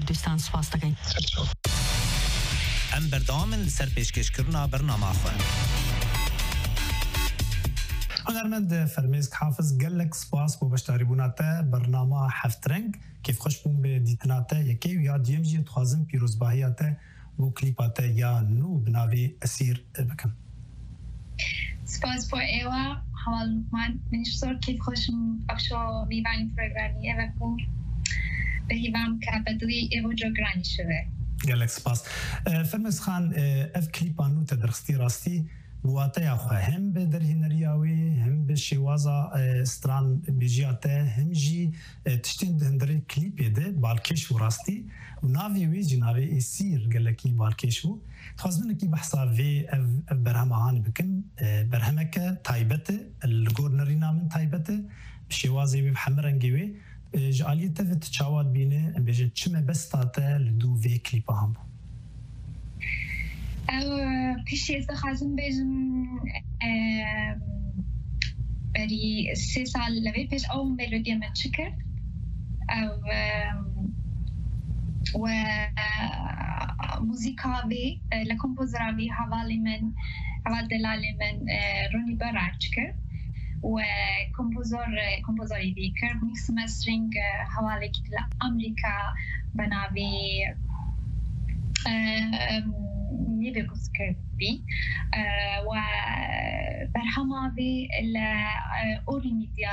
کوردستان سپاس دەکەین. ئەم بەردەوامن لەسەر پێشکەشکردنا بەرنامەخۆن. هنرمند فرمێسک حافظ gelek spas بۆ بەشداریبوونا te بەرنامە هەفت رەنگ کێفخۆش بووم بێ دیتنا te یەکەی و یا دیەم jî dixwazim pîrozbahiya te بۆ klîpa te ya nû bi navê Esîr bikim. سپاس بۆ ئێوە هەواڵمان منیش زۆر کێفخۆشم بەخشۆ میوانی پرۆگرامی ئێوە بوو بە هیوام کە بە دڵی ئێوە جۆگرانی شوێ. gelek spas. فرمێسک خان ev klîpa nû te dirxistî rastî بواتەیە خو هم به دەرهێنەریاوی هم به شێوازە ستران بێژیا te hem jî tiştên hindirê klîpê de balkêş û rastî û navê wê jî navê Esîr gelekî balkêş bû. Dixwazim behsa vê ev berhemahan bikin berhemeke taybet e li gor nirîna min taybet e bi şêwazê wê bi hemirengê wê ji aliyê te ve tu çawa dibîne em bêjin çi me besta te li dû vê klîpa han bû. پیشی از خازم بیشم بری 3 سال لوی پیش او ملودی من چکر و موزیکاوی لکمپوزراوی حوالی من حوال دلالی من رونی برای چکر و کمپوزاری دیگر میکس مسترینگ حوالی که لامریکا بناوی نيبيكوس كيربي وبرهماوي الأوري ميديا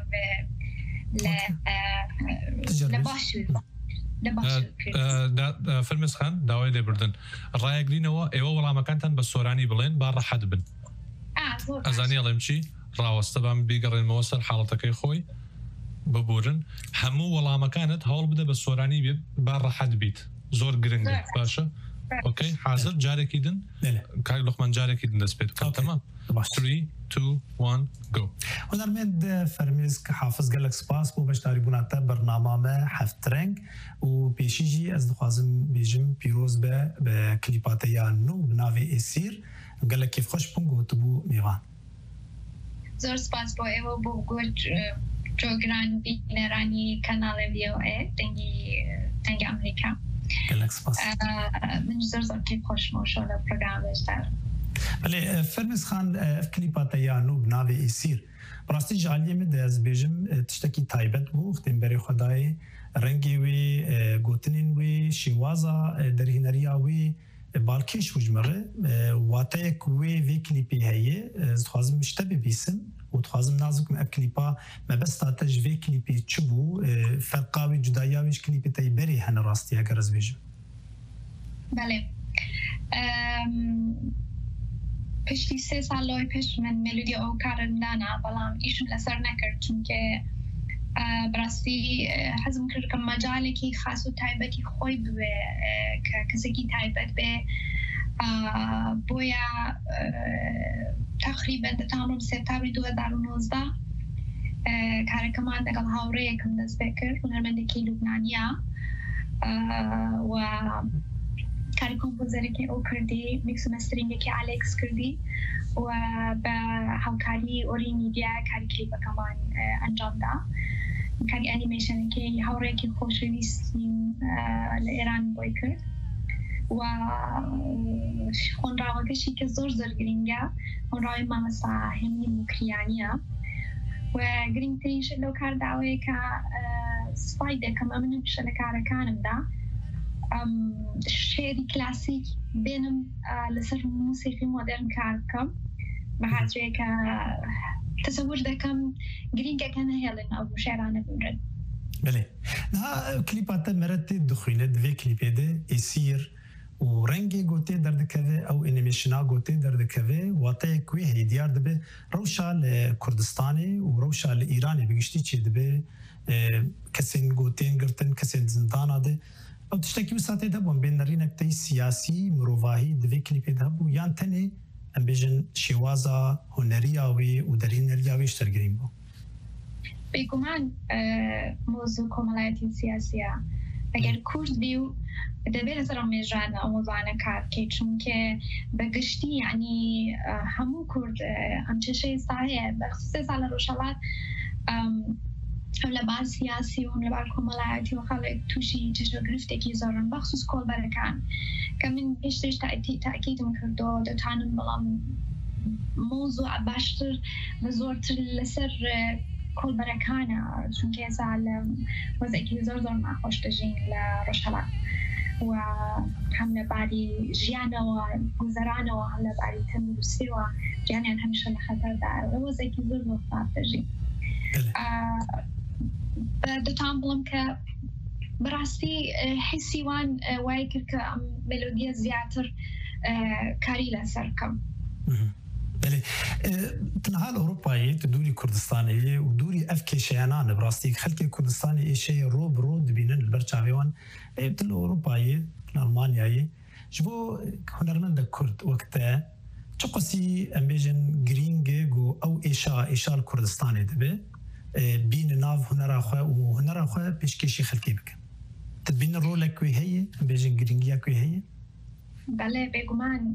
فرمێسک خان داوای لێبردن ڕایەگرینەوە ئێوە وەڵامەکانتان بە سۆرانی بڵێن با ڕەحەت بن ئەزانی ئەڵێم چی ڕاوەستە بام بیگەڕێنمەوە سەر حاڵەتەکەی خۆی ببورن هەموو وەڵامەکانت هەوڵ بدە بە سۆرانی بێت با ڕەحەت بیت زۆر گرنگە باشە اوكي حاضر جارێکی دن کاک لوقمان جارێکی دن دەست پێت بکەم تەمام 3 2 1 go هنرمند فرمێسک حافظ gelek spas بۆ بەشداریبوونا te بەرنامامە هەفت رەنگ û pêşî jî ez dixwazim bêjim pîroz be bi klîpa te ya nû bi navê Esîr gelek kêfxweş bûn gotibû mêvan. زۆر سپاس بۆ ئێوە بۆ جۆگران بینەرانی کەناڵی VOA دەنگی ئەمریکا. من زۆر زۆر کێفخۆشمەوە لە پرۆگرامێشدا. بەڵێ فرمێسک خان klîpa te ya nû bi navê Esîr rastî ji aliyê min de ez bêjim tiştekî taybet bû xtêmberê Xwedayê rengê wê gotinên wê şêwaza derhîneriya wê balkêş bû ji me re wateyek wê vê klîpê heye ez dixwazim ji te bibîsim û dixwazim nazikim ev klîpa me besta te ji vê klîpê çi bû ferqa wê cudaya wê ji klîpê te berê hene rastî eger ez bêjim. بله پشتی 3 سالای پیش من ملودی او کارندانا بەڵام ئیشم لەسەر نەکرد چونکە بەڕاستی حەزم کرد کە مەجالێکی خاص و تایبەتی خۆی بوێ کە کەسێکی تایبەت بێ بۆیە تقریبا دەتانم سپتامبری 2019 کارەکەمان لەگەڵ هاوڕێیەکم دەست پێ کرد هونەرمەندێکی لوبنانیە و کاری کۆمپۆزەرێکی ئەو کردی میکس و مەسترینگێکی ئالێکس کردی و بە هاوکاری ئۆری میدیا کاری کلیپەکەمان ئەنجامدا کاری ئەنیمێشنێکی هاوڕێکی خۆشەویستیم لە ئێران بۆی کرد و خۆنراوەکەشی کە زۆر زۆر گرینگە خۆنراوی مامەستا هێمنی موکریانیە و گرنگترینش لەو کارداوەیە کە سپای دەکەم ئەمنم پیشە لە کارەکانمدا شعری کلاسیک بێنم لەسەر موسیقی مۆدرن کار بکەم بە هاتوویە کە تەسەور دەکەم گرینگەکە نەهێڵن ئەو شێرانە بمرن. بەڵێ کلیپا te mere tê dixwîne divê klîpê de Esîr û rengê gotê derdikeve ew animêşina gotê derdikeve wateyek wê hêdiyar dibe rewşa li Kurdistanê û rewşa li Îranê bi giştî çê dibe kesên gotên girtin kesên zindana de ew tiştekî wisa tê de bûn bênnerînek te siyasî mirovahî divê klîpê de hebû yan tenê em bêjin şêwaza huneriya wê û derhîneriya wê ji sergirîn bû. بێگومان مۆزوع کۆمەڵایەتی سیاسیە ئەگەر کورد بی و دەبێت لەسەر مێژانە ئەو مۆزوعانە کار بکەیت چونکە بەگشتی یعنی هەموو کورد ئەم چێشەی ئێستا هەیە بە 3 ساڵ لە ڕۆژهەڵات لبعض سیاسی و لبعض کمالایتی و خلق توشی چشم گرفته کی زارن بخصوص کل برکان که من پیشترش تأکید میکردم دتانم بلام موضوع باشتر و زورتر لسر کل برکانه چون که سال وضعی که زور ناخوش داشتین لرشالات و هم لبعدی جیانه و گذرانه و هم لبعدی تندرستی و جیانه همیشه لخطر داره و وضعی که زور ناخوش داشتین دتام بلام که براستی حسی وان وای کرد که ملودی زیاتر کاری لسر کم. بله تنها الأوروبية تدوري كردستانية ودوري أفكي شيانان براستی خلق كردستاني شيء روب بينن البرشاويان تل الأوروبية ألمانيا جبو هنرمند كرد وقتها تقصي أمبيجن جرينج أو إيشا الكردستاني دبي بين ناف هنرا خو وهنرا خو بيشكيشي خلقي بك تبين الرول كوي هي بيجن جرينجيا كوي هي بله بگمان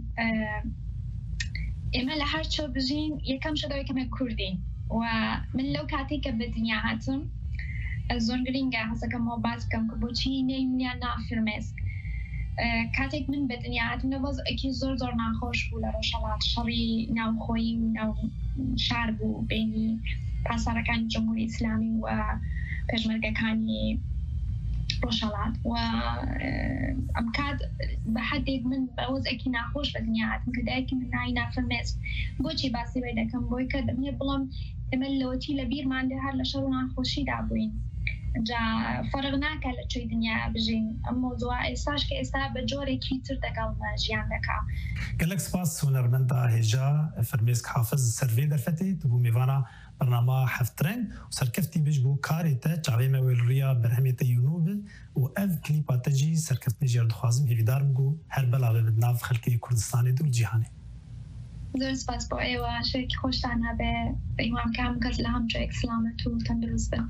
اما لهر چو بجین یکم شده که من کردین و من لو کاتی که به دنیا هاتم زون گرینگه هسته که ما باز کم که بچی نیمنیا نافرمسک کاتیک من به دنیا هاتم نواز اکی زور ناخوش بوله روشالات شری نو خویی و نو شهر بو بینی پاسارکان جمهوری اسلامی و پشمرگکانی روشالات و امکاد به حدی من باز اکی ناخوش بدنیا هاتم که دایکی من نایی نافرمسک بچی باسی بیده کم بوی که دمیه بلام املوتی لبیر مانده هر لشرو ناخوشی دابوین جا فرق ناکل چوی دنیا بجین موضوع ایساش که ایسا بجوری کیتر دقل جیان دکا گلک سپاس هنرمندا هجا فرمیسک حافظ سروی درفتی تبو میوانا برنامه حفترین و سرکفتی بجبو کاری تا چاوی مویل ریا برهمیت یونوب و اف کلیپات جی سرکفت نجیر دخوازم هیویدار بگو هر بلاوه بدناف خلقی کردستانی دو جیهانی زور سپاس با ایوا شرکی خوشتانه به ایوام کم کس لهم جو اکسلامت و تندرست به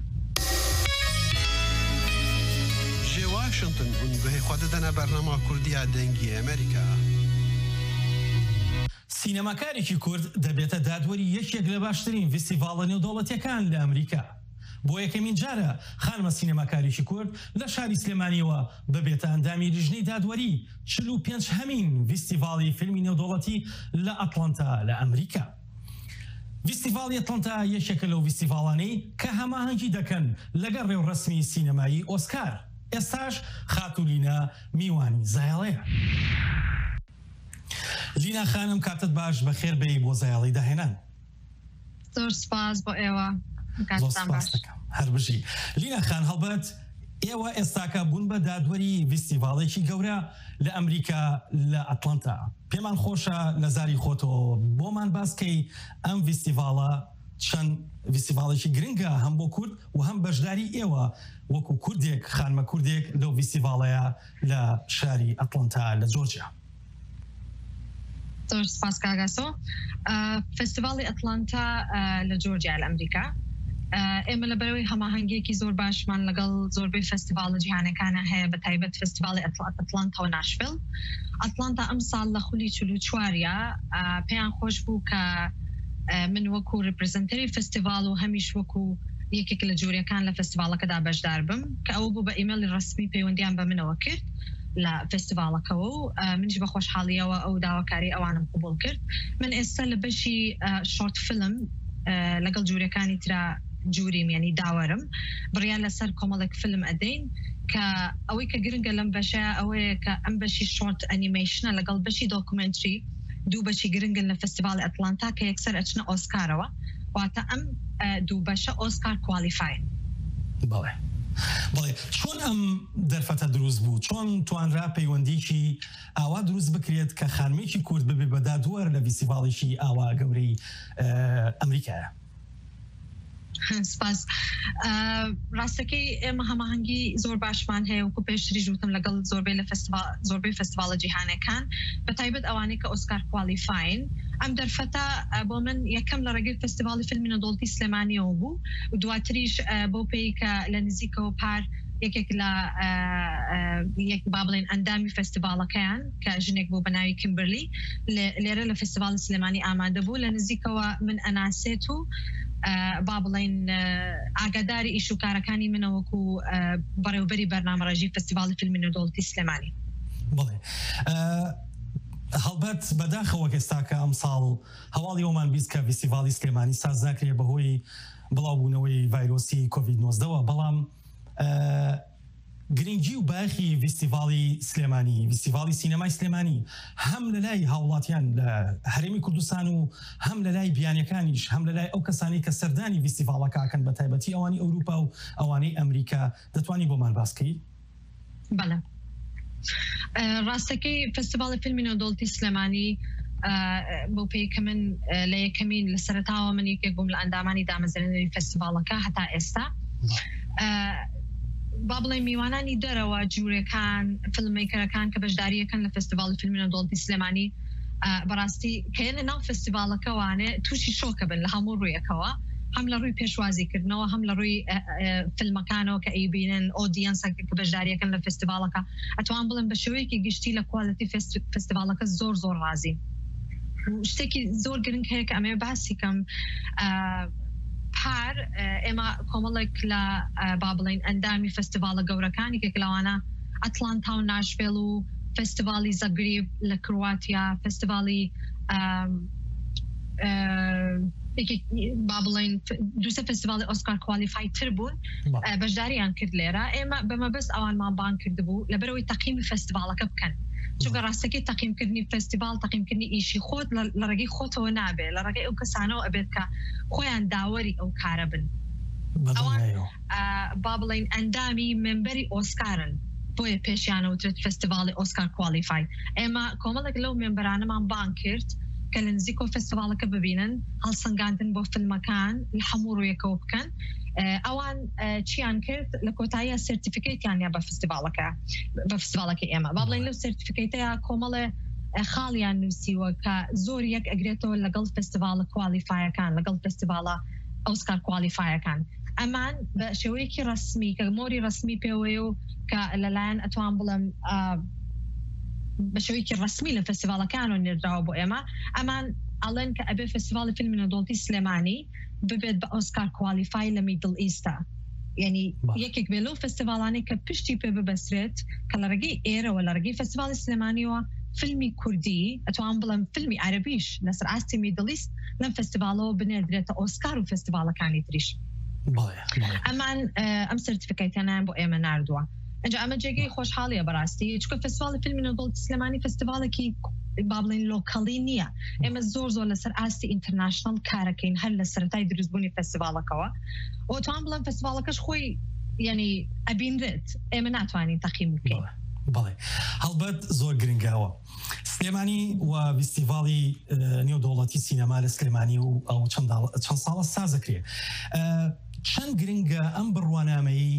جي واشنطن ونبهي خوددنا برنامج كردية دنجي أمريكا سینەماکارێکی کورد دەبێتە دادوەری یەکێک لە باشترین فیستیڤاڵە نێودەوڵەتیەکان لە ئەمریکا. بۆ یەکەمین جارە خانمە سینەماکارێکی کورد لە شاری سلێمانیەوە ببێتە ئەندامی لیژنەی دادوەری 45 هەمین فیستیڤاڵی فیلمی نێودەوڵەتی لە ئەتڵانتا لە ئەمریکا. فیستیڤاڵی ئەتڵانتا یەکێکە لەو فیستیڤاڵانەی کە هەماهەنگی دەکەن لەگەڵ ڕێوڕەسمی سینەمایی ئۆسکار. ئێستاش خاتولینا میوانی زایڵەیە. لینا خانم کاتت باش بەخێر بێی بۆ زایاڵی داهێنان. زۆر سپاس بۆ ئێوە کاتتان باش. هەر بژی. لینا خان هەڵبەت ئێوە ئێستاکە بوون بە دادوەری فیستیڤاڵێکی گەورە لە ئەمریکا لە ئەتڵانتا. پێمان خۆشە لە زاری خۆتەوە بۆمان باسکەی ئەم فیستیڤاڵە چەند فیستیڤاڵێکی گرنگە هەم بۆ کورد و هەم بەشداری ئێوە وەکو کوردێک خانمە کوردێک لەو فیستیڤاڵەیە لە شاری ئەتڵانتا لە جۆرجیا. زۆر سپاس کاگاسۆ. فستیڤاڵی ئەتڵانتا لە جۆرجیا لە ئەمریکا ئێمە لەبەرەوەی هەماهەنگێکی زۆر باشمان لەگەڵ زۆربەی فستیڤاڵە جیهانەکانە هەیە بە تایبەت فستیڤاڵی ئەتڵانتا و ناشڤیل. ئەتڵانتا ئەم ساڵ لە خولی 44 پێیان خۆش بوو کە من وەکو ریپرزنتەری فستیڤاڵ و هەمیش وەکو یەکێک لە جووریەکان لە فستیڤاڵەکەدا بەشدار بم کە ئەوە بوو بە ئیمێلی ڕسمی پەیوەندیان بە منەوە کرد لە فستیڤاڵەکەەوە و منیش بە خۆشحاڵیەوە ئەو داواکاری ئەوانم قبول کرد. من ئێستا لە بەشی شۆرت فیلم لەگەڵ جووریەکانی ترا جووریم یعنی داوەرم بڕیان لەسەر کۆمەڵێک فیلم ئەدەین کە ئەوەی کە گرنگە لەم بەشە ئەوەیە کە ئەم بەشی شۆرت ئەنیمەیشنە لەگەڵ بەشی دۆکومنتری دوو بەشی گرنگن لە فستیڤاڵی ئەتڵانتا کە یەکسەر ئەچنە ئۆسکارەوە واتە ئەم دوو بەشە ئۆسکار کوالیفاین. بەڵێ چۆن ئەم دەرفەتە دروست بوو؟ چۆن توانرا پەیوەندیکی ئاوا دروست بکرێت کە خانمێکی کورد ببێ بە دادوەر لە فیستیڤاڵێکی ئاوا گەورەی ئەمریکایە؟ سپاس. ڕاستەکەی ئێمە هەماهەنگی زۆر باشمان هەیە وەکو پێشتری ژوتم لەگەڵ زۆربەی فستیڤاڵە جیهانەکان بە تایبەت ئەوانەی کە ئۆسکار کوالیفاین. ئەم دەرفەتە بۆ من یەکەم لە ڕێگەی فستیڤاڵی فیلمی نێودەوڵەتی سلێمانیەوە بوو و دواتریش بۆ پێی کە لە نزیکەوە پار یەکێک لە یەک با بڵێن ئەندامی فستیڤاڵەکەیان کە ژنێک بوو بە ناوی کیمبرلی لێرە لە فستیڤاڵی سلێمانی ئامادە بوو لە نزیکەوە من ئەناسێت و با بڵێن ئاگاداری ئیش و کارەکانی منەوەکو بەڕێوەبەری بەرنامەڕێژی فستیڤاڵی فیلمی نێودەوڵەتی سلێمانی. بڵێ هەڵبەت بەداخەوە ئێستا کە ئەم ساڵ هەواڵی ئەومان بیست کە فستیڤاڵی سلێمانی ساز ناکرێ بەهۆی بڵاوبوونەوەی ڤایرۆسی کۆڤید-19ەوە، بەڵام گرنگی و باخی فستیڤاڵی سلێمانی، فستیڤاڵی سینەمای سلێمانی هەم لە لای هاوڵاتیان لە هەرێمی کوردستان و هەم لە لای بیانیەکانیش، هەم لە لای ئەو کەسانی کە سەردانی فستیڤاڵەکەکەن بە تایبەتی ئەوانی ئەوروپا و ئەوانەی ئەمریکا، دەتوانی بۆمان باسکەی؟ بەڵێ ڕاستەکەی فستیڤاڵی فیلمی نێودەوڵەتی سلێمانی بۆ پێیکە من لە یەکەمین لە سەرەتاوە من یەکێک بووم لە ئەندامانی دامەزرێنەری فستیڤاڵەکە هەتا ئێستا. با بڵێ میوانانی دەرەوە جوورەکان فیلممیکەرەکان کە بەشداریەکەن لە فستیڤاڵی فیلمی نێودەوڵەتی سلێمانی بەڕاستی کە لە ناو فستیڤاڵەکەوانێ تووشی شۆکە بن لە هەموو ڕوویەکەوە، هەم لە ڕووی پێشوازیکردنەوە، هەم لە ڕووی فیلمەکانەوە کە ئەیبینن ئۆدیەنسەکە کە بەشداریەکەن لە فستیڤاڵەکە، ئەتوان بڵێن بە شێوەیەکی گشتی لە کواڵەتی فستیڤاڵەکە زۆر زۆر ڕازی. شتێکی زۆر گرنگ هەیە کە ئەمێ باسی کەم پار ئێمە کۆمەڵێک لە با بڵێن ئەندامی فستیڤاڵە گەورەکانی کێک لەوانە ئەتلانتا و ناشڤێڵ و فستیڤاڵی زەگریب لە کرواتیا، فستیڤاڵی با بڵێن دووسە فستیڤاڵی ئۆسکار کوالیفای تر بوون بەشداریان کرد لێرە. ئێمە بەمەبەست ئەوانمان بان کردبوو لەبەرەوەی تەقییمی فستیڤاڵەکە بکەن، چونکە ڕاستەکەی تەقییمکردنی فستیڤاڵ تەقییمکردنی ئیشی خۆت لە ڕێگەی خۆتەوە نابێت، لە ڕێگەی ئەو کەسانەوە ئەبێت کە خۆیان داوەری ئەو کارە بن. ئەوان با بڵێن ئەندامی مێمبەری ئۆسکارن، بۆیە پێشیانەوترێت فستیڤاڵی ئۆسکار کوالیفای. ئێمە کۆمەڵێک لەو مێمبەرانەمان بان کرد کە لە نزیکۆ فستیڤاڵەکە ببینن، هەڵسەنگاندن بۆ فیلمەکان لە هەموو ڕوویەکەوە بکەن. ئەوان چیان کرد لە کۆتاییە سرتیفیکەیتیان یا بە فستیڤاڵەکە ئێمە با بڵێن لەو سرتیفیکەیتەیە کۆمەڵێ خاڵیان نووسیوە کە زۆر یەک ئەگرێتەوە لەگەڵ فستیڤاڵە کوالیفایەکان، لەگەڵ فستیڤاڵە ئۆسکار کوالیفایەکان. ئەمان بە شێوەیەکی ڕسمی کە مۆری ڕسمی پێوەیە و کە لەلایەن ئەتوان بڵێم بە شێوەیەکی ڕسمی لە فستیڤاڵەکانەوە نێردراوە بۆ ئێمە، ئەمان ئەڵێن کە ئەبێ فستیڤاڵی فیلمی نێودەوڵەتی سلێمانی ببێت بە ئۆسکار کوالیفای لە میدڵ ئیستا، یعنی یەکێک بێ لەو فستیڤاڵانی کە پشتی پێ ببەسرێت کە لە ڕێگەی ئێرەوە لە ڕێگەی فستیڤاڵی سلێمانیەوە فیلمی کوردی ئەتوان بڵێم فیلمی عەربیش لەسەر ئاستی میدڵ ئیست لەم فستیڤاڵەوە بنێردرێتە ئۆسکار و فستیڤاڵەکانی تریش. ئەمان ئەم سرتیفیکەیتیانیان بۆ ئێمە ناردووە. ئەنجا ئەمە جێگەی خۆشحاڵیە بەڕاستی، چونکە فستیڤاڵی فیلمی نێودەوڵەتی سلێمانی فستیڤاڵێکی با بڵێن لۆکەڵی نییە. ئێمە زۆر لەسەر ئاستی ئینتەرناشنەڵ کارەکەین هەر لە سەرەتای دروستبوونی فستیڤاڵەکەوە، و توان بڵێن فستیڤاڵەکەش خۆی یعنی ئەبینرێت، ئێمە ناتوانین تەقییم بکەین. بەڵێ هەڵبەت زۆر گرنگاوە سلێمانی و فستیڤاڵی نێودەوڵەتی سینەما لە سلێمانی و ئەو چەند ساڵە سازەکرێ. چەند گرنگە ئەم بڕوانامەیی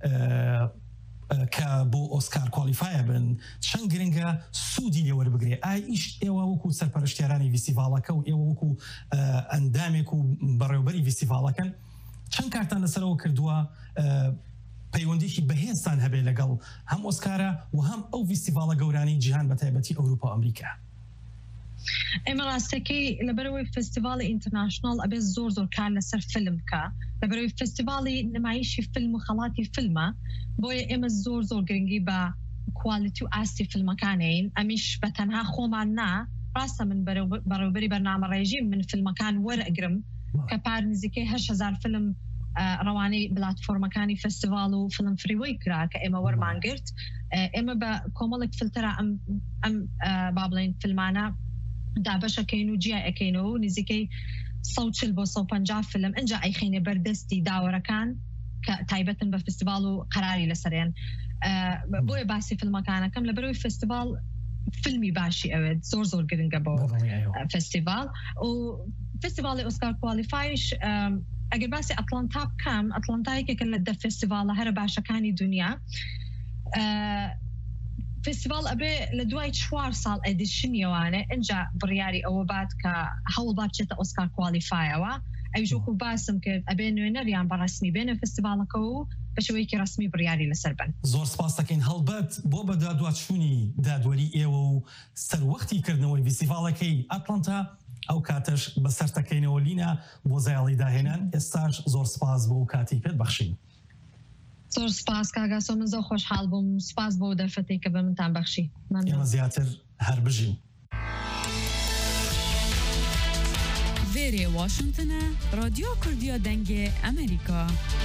کە بۆ ئۆسکار کوالیفایە بن، چەند گرنگە سوودی لێوە بگرێ؟ ئای ئیش ئێوە وەکو سەرپەرشتیارانی فستیڤاڵەکە و ئێوە وەکو ئەندامێک و بەڕێوەبەری فستیڤاڵەکەن چەند کارتان لەسەرەوە کردووە پەیوەندیکی بەهێزتان هەبێ لەگەڵ هەم ئۆسکارە و هەم ئەو فستیڤاڵە گەورانی جیهان بە تایبەتی ئەوروپا و ئەمریکا؟ ئێمە ڕاستەکەی لەبەرەوەی فستیڤاڵی ئینتەرناشناڵ ئەبێ زۆر کار لەسەر فیلم بکە، لەبەرەوەی فستیڤاڵی نمایشی فیلم و خەڵاتی فیلمە، بۆیە ئێمە زۆر گرنگی بە کوالیتی و ئاستی فیلمەکانین. ئەمیش بە تەنها خۆمان نا، ڕاستە من بەڕێوەبەری بەرنامەڕێژی من فیلمەکان وەرئەگرم کە پار نزیکەی 8,000 فیلم ڕەوانەی بلاتفۆرمەکانی فستیڤاڵ و فیلم فریوەی کرا کە ئێمە وەرمانگرت. ئێمە بە کۆمەڵێک فلتەرە ئەم با بڵێن فیلمانە دابەشەکەین و جیا ئەەکەینەوە و نزیکەی 140 بۆ 150 فیلم ئەنجا ئەیخینێ بەردەستی داوەرەکان کە تایبەتن بە فستیڤاڵ و قەراری لەسەریان. بۆیە باسی فیلمەکانەکەم لەبەرەوەی فستیڤاڵ فیلمی باشی ئەوێت زۆر گرنگە بۆ فستیڤاڵ. و فستیڤاڵی ئۆسکار کوالیفایش ئەگەر باسی ئەتلانتا بکەم، ئەتلانتایەکێکە لە 10 فستیڤاڵە هەرە باشەکانی دنیا. فستیڤاڵ ئەبێ لە دوای 4 ساڵ ئەدیشنیەوانێ ئەنجا بڕیاری ئەوە بات کە هەوڵ بچێتە ئۆسکار کوالیفایەوە. ئەوژوکو باسم کرد ئەبێ نوێنەریان بەڕسمی بێنە فستیڤاڵەکە و بە شێوەیەکی ڕسمی بڕیاری لەسەر بن. زۆر سپاس دەکەین هەڵبەت بۆ بە دادوەچوونی دادوەری ئێوە و سەروەختی کردنەوەی فستیڤاڵەکەی ئەتلانتا ئەو کاتەش بەسەرتەکەینەوە لینە بۆ زایڵی داهێنان ئێستاش زۆر سپاس بۆ و کاتی پێت بەخشین. زۆر سپاس کاگاسۆ من زۆر خۆشحاڵ بووم سپاس بۆ دەرفەتێک کە بە منتان بەخشی ئێمە زیاتر هەر بژین. Vêrê Washington'a Radyo Kurdiya Dengê Amerîka.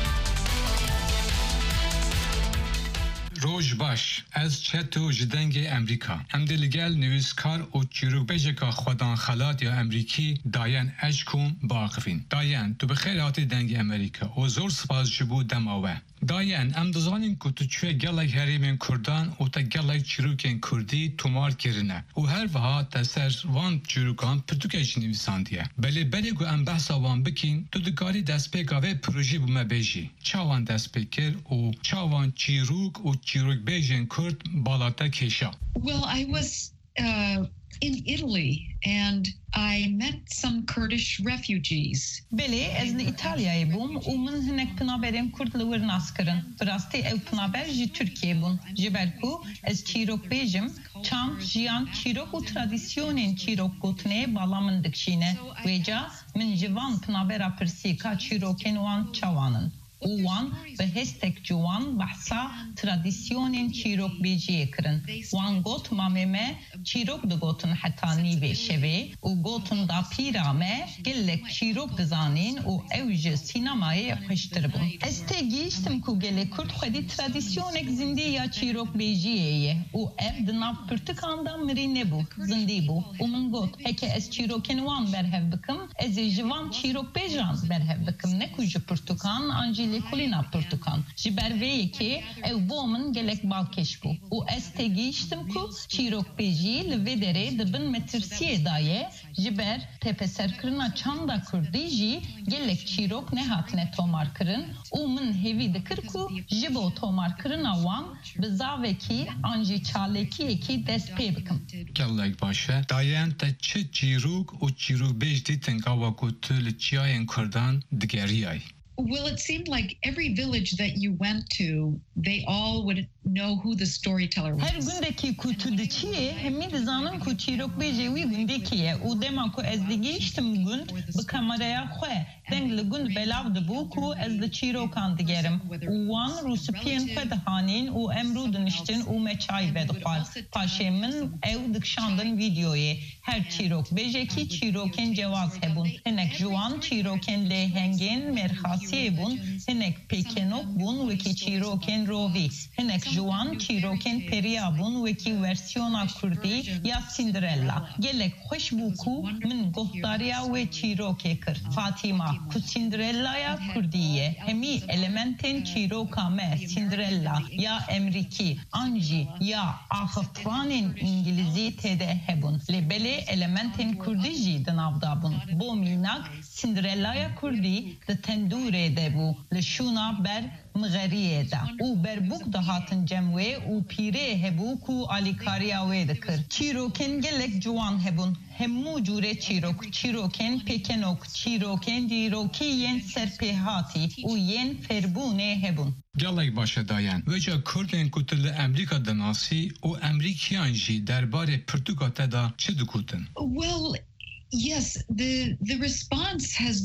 Roj baş, ez çeto ji dengê Amerîka. Em dê li gel nivîskar û çîrokbêjeka xwedan xelat ya Amerîkî Dayan Eshkom biaxivîn. Dayan, tu bi xêr hatî dengê Amerîka û zor spas ji bo dema we. Dayan, em dizanin ku tu çûye gelek herêmên Kurdan û te gelek çîrokên Kurdî tomar kirine û her wiha te ser van çîrokan pirtûkek jî nivîsandiye. Belê berê ku em behsa wan bikîn, tu dikarî destpêka vê projê bi me bêjî. Çawan destpêk kir û çawan çîrok û çîrokbêjên Kurd balata kêşa? Well, I was in Italy and I met some Kurdish refugees. Belê ez li İtalyayê bûm û min hinek pinaberên Kurd li wir nas kirin. Bi rastî ew pinaber ji Tirkiye bûn. Ji ber ku ez çîrokbêjim, çam, jiyan, çîrok û tradisyonên çîrok gotinê bala min dikşîne. Wêca min ji van pinabera pirsî ka çîrokên wan çawanin. û wan bi hestek ji wan behsa tradisyonên çîrokbêjiyê kirin. Wan got mamê me çîrok digotin heta nîvê şevê û gotin da pîra me gelek çîrok dizanîn û ew ji sînemayê xweştir bûn. Ez tê gihîştim ku gelê Kurd xwedî tradisyonek zindî ya çîrokbêjiyê ye û ev di nav pirtikan da mirî nebû, zindî bû û min got heke ez çîrokên wan berhev bikim, ez ê ji van çîrokbêjan berhev bikim, ne ku ji pirtûkan an jî Kulina Portukan. Ji ber vê yekê ew bo min gelek balkêş bû û ez tê gihîştim ku çîrokbêjî li vê derê dibin metirsiyê da ye ji ber tepeserkirina çanda Kurdî jî gelek çîrok nehatine tomarkirin û min hêvî dikir ku ji bo tomarkirina wan bi zavekî an jî çalekiyekî dest pê bikim. Gelek baş e. Dayan te çi çîrok û çîrokbêj dîtin gawa ku tu li çiyayên Kurdan digeriyay? Well, it seemed like every village that you went to, they all would know who the storyteller was. Her gündeki ku tu diçiye hemî dizanin ku çîrokbêjê wî gundekî ye û dema ku ez digihîştim gund bi kameraya xwe deng li gund belav dibû ku ez di çîrokan digerim û wan rûspiyên xwe dihanîn û em rû diniştin û me çay vedixwar. Paşê min ew dikşandin vîdeoyê. Her çîrokbêjekî çîrokên cewaz hebûn. Hinek ji wan çîrokên lêhengên merxasiyê bûn, hinek pêkenok bûn wekî çîrokên rovî. Hinek ji wan çîrokên periya bûn wekî versiyona Kurdî ya Cinderella. Gelek xweş bû ku min guhdariya wê çîrokê kir. Fatima ku Cinderellaya Kurdî ye. Hemî elementên çîroka me Cinderella ya Emrîkî, an jî ya axiftiranên İngilîzî têde hebûn. Lê belê elementên Kurdî jî di nav da bûn. Bo mînak Cinderellaya Kurdî di tendûrê de bû, li şûna ber mğeriyê de û berbûk dihatin cem wê û pîrê hebû ku alîkariya wê dikir. Çîrokên gelek ciwan hebûn. Hemû cûrê çîrok, çîrokên pêkenok, çîrokên dîrokî yên serpêhatî û yên ferbûnê hebûn. Gelek baş e Dayan. Wêca Kurdên ku tu li Amerîka dinasî û Amerîkiyan jî derbarê pirtûka te da çi dikutin? Well, yes, the response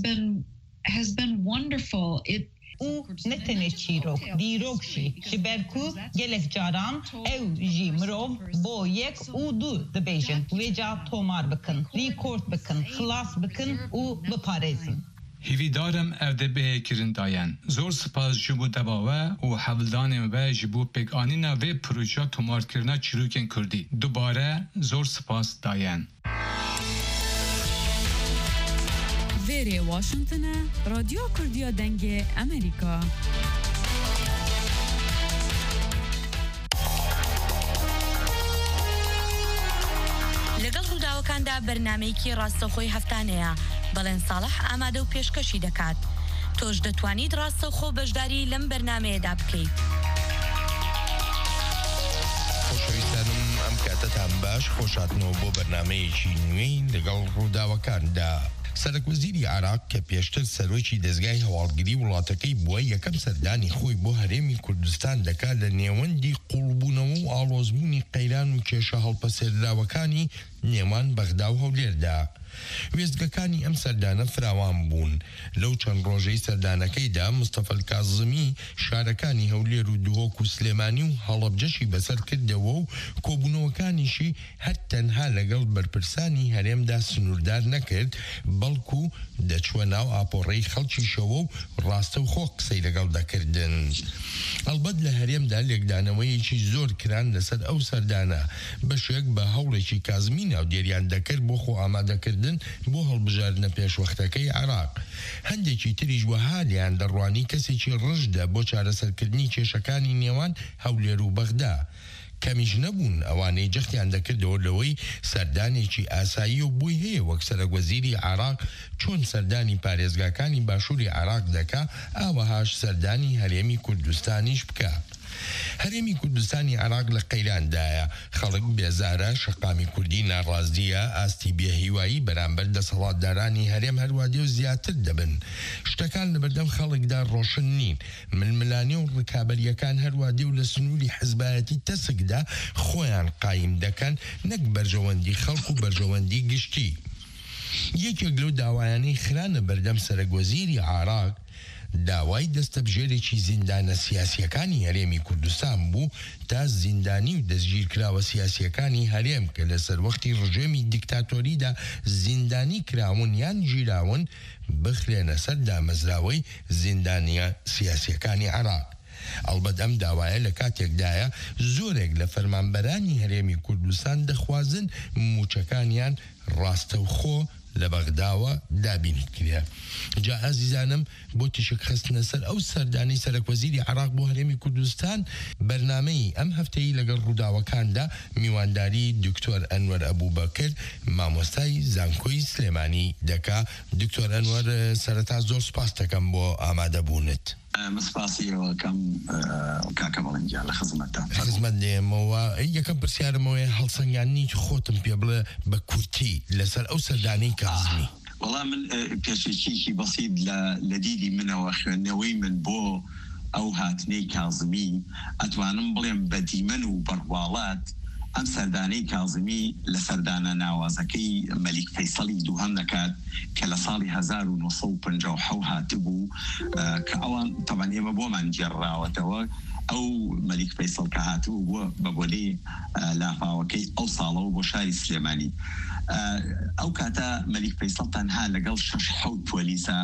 has been wonderful. û ne tenê çîrok, dîrok jî ji ber ku gelek caran ew jî mirov bo yek û du dibêjin. Wêca tomar bikin, rîkord bikin, xilas bikin û biparêzin. Hêvîdarim ev de bihêkirin Dayan. Zor spas ji bo deba we û hevldanên we ji bo pêkanîna vê projeya tomarkirina çîrokên Kurdî. Dubare zor spas Dayan. Vêrê Washington'a Radyo Kurdiya Dengê Amerîka. لەگەڵ ڕووداوەکاندا بەرنامەیەکی ڕاستەوخۆی هەفتانەیە بەڵێن ساڵح ئامادە و پێشکەشی دەکات. تۆش دەتوانیت ڕاستەوخۆ بەشداری لەم بەرنامەیەدا بکەیت. خۆشەویستانم ئەم کاتتان باش خۆشاتنەوە بۆ بەرنامەیەکی نوێی لەگەڵ ڕووداوەکاندا. سەرۆکوەزیری عێراق کە پێشتر سەرۆکی دەزگای هەواڵگری وڵاتەکەی بووە یەکەم سەردانی خۆی بۆ هەرێمی کوردستان دەکات لە نێوەندی قوڵبوونەوە و ئاڵۆزبوونی قەیران و کێشە هەڵپەسێردراوەکانی نێوان بەغدا و هەولێردا. وێستگەکانی ئەم سەردانە فراوان بوون. لەو چەند ڕۆژەی سەردانەکەیدا مستەفە کازمی شارەکانی هەولێر و دوهۆک و سلێمانی و هەڵەبجەشی بەسەر کردەوە و کۆبوونەوەکانیشی هەر تەنها لەگەڵ بەرپرسانی هەرێمدا سنووردار نەکرد، بەڵکو دەچوە ناو ئاپۆڕەی خەڵکیشەوە و ڕاستە و خۆ قسەی لەگەڵ دەکردن. ئەلبەت لە هەرێمدا لێکدانەوەیەکی زۆر کران لەسەر ئەو سەردانە، بەشێک بە هەوڵێکی کازمی ناودێریان دەکرد بۆ خۆ ئامادەکردن بۆ هەڵبژاردنە پێشوەختەکەی عێراق. هەندێکی تریش وەها لیان دەڕوانی کەسێکی ڕژدە بۆ چارەسەرکردنی کێشەکانی نێوان هەولێر و بەغدا. کەمیش نەبوون ئەوانەی جەختیان دەکردەوە لەوەی سەردانێکی ئاسایی و بووی هەیە وەک سەرۆکوەزیری عێراق چۆن سەردانی پارێزگاکانی باشووری عێراق دەکا، ئاوەهاش سەردانی هەرێمی کوردستانیش بکە. هەرێمی کوردستانی عێراق لە قەیراندایە، خەڵک بێزارە، شەقامی کوردی ناڕازیە، ئاستی بێهیوایی بەرامبەر دەسەڵاتدارانی هەرێم هەروادێ و زیاتر دەبن. شتەکان لە بەردەم خەڵکدا ڕۆشن نین، ململانێ و ڕکابەریەکان هەروادێ و لە سنووری حزبایەتی تەسکدا خۆیان قایم دەکەن، نەک بەرژەوەندی خەڵک و بەرژەوەندی گشتی. یەکێک لەو داوایانەی خرانە بەردەم سەرۆکوەزیری عێراق داوای دەستەبژێرێکی زیندانە سیاسیەکانی هەرێمی کوردستان بوو تا زیندانی و دەستگیرکراوە سیاسیەکانی هەرێم کە لە سەروەختی ڕژێمی دیکتاتۆریدا زیندانی کراون یان گیراون بخرێنە سەر دامەزراوەی زیندانیە سیاسیەکانی عێراق. ئەلبەت ئەم داوایە لە کاتێکدایە زۆرێک لە فەرمانبەرانی هەرێمی کوردستان دەخوازن موچەکانیان ڕاستەوخۆ لە بەغداوە دابینی کرێ. جا ئازیزانم بۆ تیشک خستنە سەر ئەو سەردانی سەرۆکوەزیری عێراق بۆ هەرێمی کوردستان بەرنامەی ئەم هەفتەی لەگەڵ ڕووداوەکاندا میوانداری دکتۆر ئەنوەر ئەبوبەکر مامۆستای زانکۆی سلێمانی دەکا. دکتۆر ئەنوەر، سەرەتا زۆر سوپاس دەکەم بۆ ئامادەبوونت. مسپاسیەوە کەم کاکە بەڵەنجیا لە خزمەتە خزمەت دێمەوە. یەکەم پرسیارمەوەی هەڵسەنگانی خۆتم پێ بڵێ بە کورتی لەسەر ئەو سەردانەی کازمی. وەڵام من پێشێکیکی بەسیط لە دیدی منەوە خوێندنەوەی من بۆ ئەو هاتنەی کازمی ئەتوانم بڵێم بە دیمەن و بەڕواڵات ئەم سەردانەی کازمی لە سەردانە ناوازەکەی مەلیک فەیسەڵی دووهەم دەکات کە لە ساڵی 1950 هاتبوو کە ئەوان تەبەن ئێمە بۆمان گێڕاوەتەوە. ئەو مەلیک فەیسەڵ کە هاتبوو بووە بە بۆلەی لافاوەکەی ئەو ساڵەوە بۆ شاری سلێمانی. ئەو کاتە مەلیک فەیسەڵ تەنها لەگەڵ 6 پۆلیسە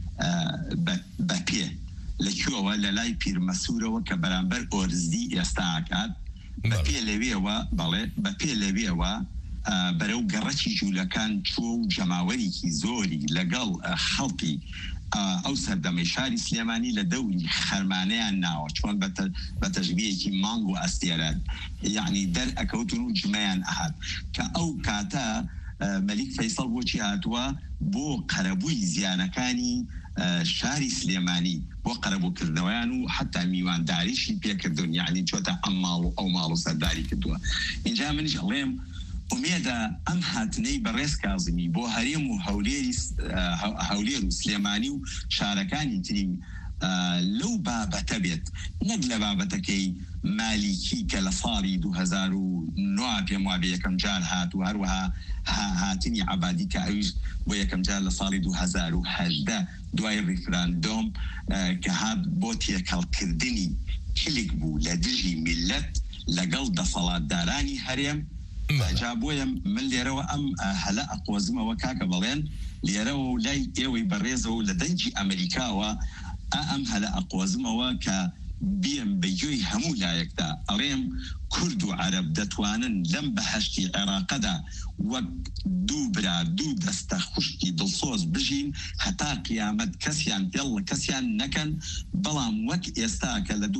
بە پێ لەکوێوە لە لای پیرمەسوورەوە کە بەرامبەر ئۆرزدی ئێستا ئاکات بە پێ لەوێەوە بەڵێ بە پێ لەوێەوە بەرەو گەڕەکی جوولەکان چوە و جەماوەریکی زۆری لەگەڵ خەڵکی ئەو سەردەمەی شاری سلێمانی لە دەوری خەرمانەیان ناوە چۆن بە تەژبیەکی مانگ و ئەستێرەت یعنی دەرئەکەوتن و جمەیان ئەهات کە ئەو کاتە مەلیک فەیسەڵ بۆچی هاتووە بۆ قەرەبووی زیانەکانی شاری سلێمانی بۆ قەرەبووکردنەوەیان و حتا میوانداریشی پێکردون یعنی چۆتە ئەم ماڵ و ئەو ماڵ و سەرداری کردووە. اینجا منیش ئەڵێم ئومێدە ئەم هاتنەی بەڕێز کازمی بۆ هەرێم و هەولێر و سلێمانی و شارەکانی تری لەو بابەتە بێت نەک لە بابەتەکەی مالیکی کە لە ساڵی 2009 پێم وابێ یەکەم جار هات و هەروەها هاتنی عەبادی کە ئەویش بۆ یەکەم جار لە ساڵی 2018 دوای ریفراندۆم کە هات بۆ تێکەڵکردنی کلیک بوو لە دژی میلەت لەگەڵ دەسەڵاتدارانی هەرێم. جا بۆیە من لێرەوە ئەم هەلە ئەقۆزمەوە کاکە بەڵێن لێرەوە و لای ئێوەی بەڕێزەوە لە دەنجی ئەمریکاوە ئەم هەلە ئەقۆزمەوە کە بیم بەگوێی هەموو لایەکدا ئەڵێم کورد و عەرەب دەتوانن لەم بەهەشتی عێراقەدا وەک دوو برا دوو دەستە خوشکی دڵسۆز بژین هەتا قیامەت کەسیان پێڵ کەسیان نەکەن. بەڵام وەک ئێستا کە لە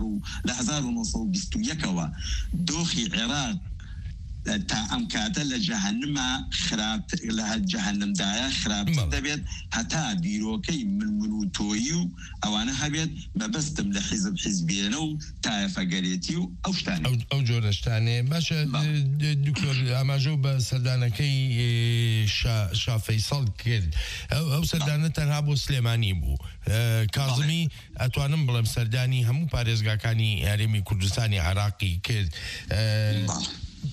1921ەوە دۆخی عێراق تا ئەم کاتە لە جەهەنما خراپ لە جەهەنمدایە خراپتر دەبێت هەتا بیرۆکەی من و تۆیی و ئەوانە هەبێت مەبەستم لە حیزبێنە و تایەفەگەرێتی و ئەو شتانە ئەو جۆرە شتانێ. باشە دکتۆر ئاماژە بە سەردانەکەی شا فەیسەڵ کرد. ئەو سەردانە تەنها بۆ سلێمانی بوو. کازمی ئەتوانم بڵێم سەردانی هەموو پارێزگاکانی هەرێمی کوردستانی عێراقی کرد.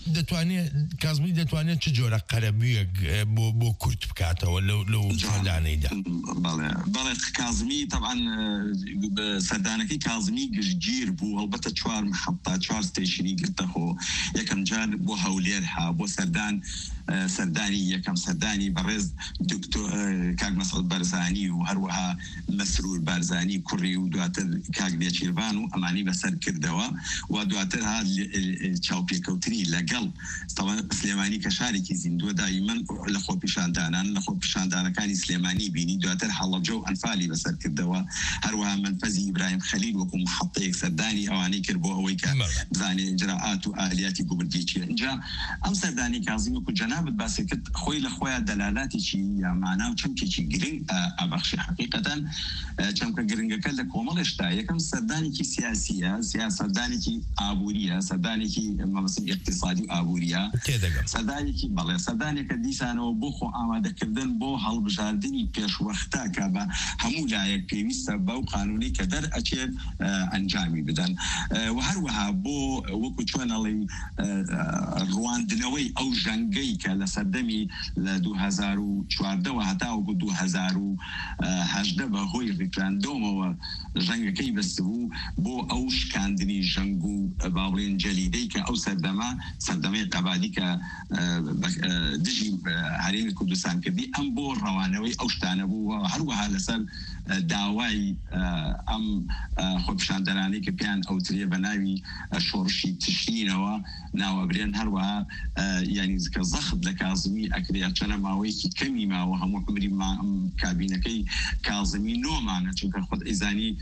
دەتوانێت کازمی دەتوانێت چ جۆرە قەرەبوویەک بۆ کورت بکاتەوە لەو سەردانەیدا بەڵێ کازمی طبعا سەردانەکەی کازمی گشتگیر بوو هەڵبەتە 4 محەبتا 4 ستێشنی گرتەخۆ یەکەم جار بۆ هەولێر ها بۆ سەردانی یەکەم سەردانی بەڕێز کاک مەسعود بەرزانی و هەروەها مەسرور بارزانی کوڕی و دواتر کاک بێچیروان و ئەمانی بەسەر کردەوە و دواتر ها چاوپێکەوتنی لەگەڵ سلێمانی کە شارێکی زیندووە دایمەن لە خۆ پیشاندانان لە خۆ پیشاندانەکانی سلێمانی بینی دواتر هەڵەبجە و ئەنفالی بەسەر کردەوە هەروەها منفەزی ئیبراهیم خەلیل وەکو محەطەیەک سەردانی ئەوانەی کرد بۆ ئەوەی کە بزانێ ئجراعات و ئالیاتی گوبردی چیە اینجا ئەم سەردانی کازمی وەکو جەنابەت باسی کرد خۆی لە خۆیان دەلالاتێکی یا مانا و چەمکێکی گرنگ ئابەخشی حقیقەتەن چەمکە گرنگەکە لە کۆمەڵشتا یەکەم سەردانێکی سیاسیە سەردانێکی ئابووریە سەردانێکی مەبەسم اقتصادی و ئابووریە سەردانێکی بەڵێ سەردانێکە دیسانەوە بۆ خۆ ئامادەکردن بۆ هەڵبژاردننی پێشوەختە کە بە هەموو لایەک پێویستە بەو قانونی کە دەرئەچێت ئەنجامی بدەن و هەروەها بۆ وەکو چۆنەڵی ڕواندنەوەی ئەو ژەنگەی کە لە سەردەمی لە 2014 هەتاوەکو 2018 بە هۆی ڕیفراندۆمەوە ژەنگەکەی بەستبوو بۆ ئەو شکاندنی ژەنگ و باڵێن جەلیدەی کە ئەو سەردەمەی قەبادی کە دژی هەرێمی کوردستان کردی ئەم بۆ ڕەوانەوەی ئەو شتانە بوو هەروەها لەسەر داوای ئەم خۆپیشاندەرانەی کە پیان ئەوترێ بە ناوی شۆڕشی تشتینەوە ناوەبرێن هەروەها یعنی کە زەخت لە کازمی ئەکرێت چەنە ماوەیەکی کەمی ماوە هەموو عمری کابینەکەی کازمی نۆمانە چونکە خۆت ئیزانی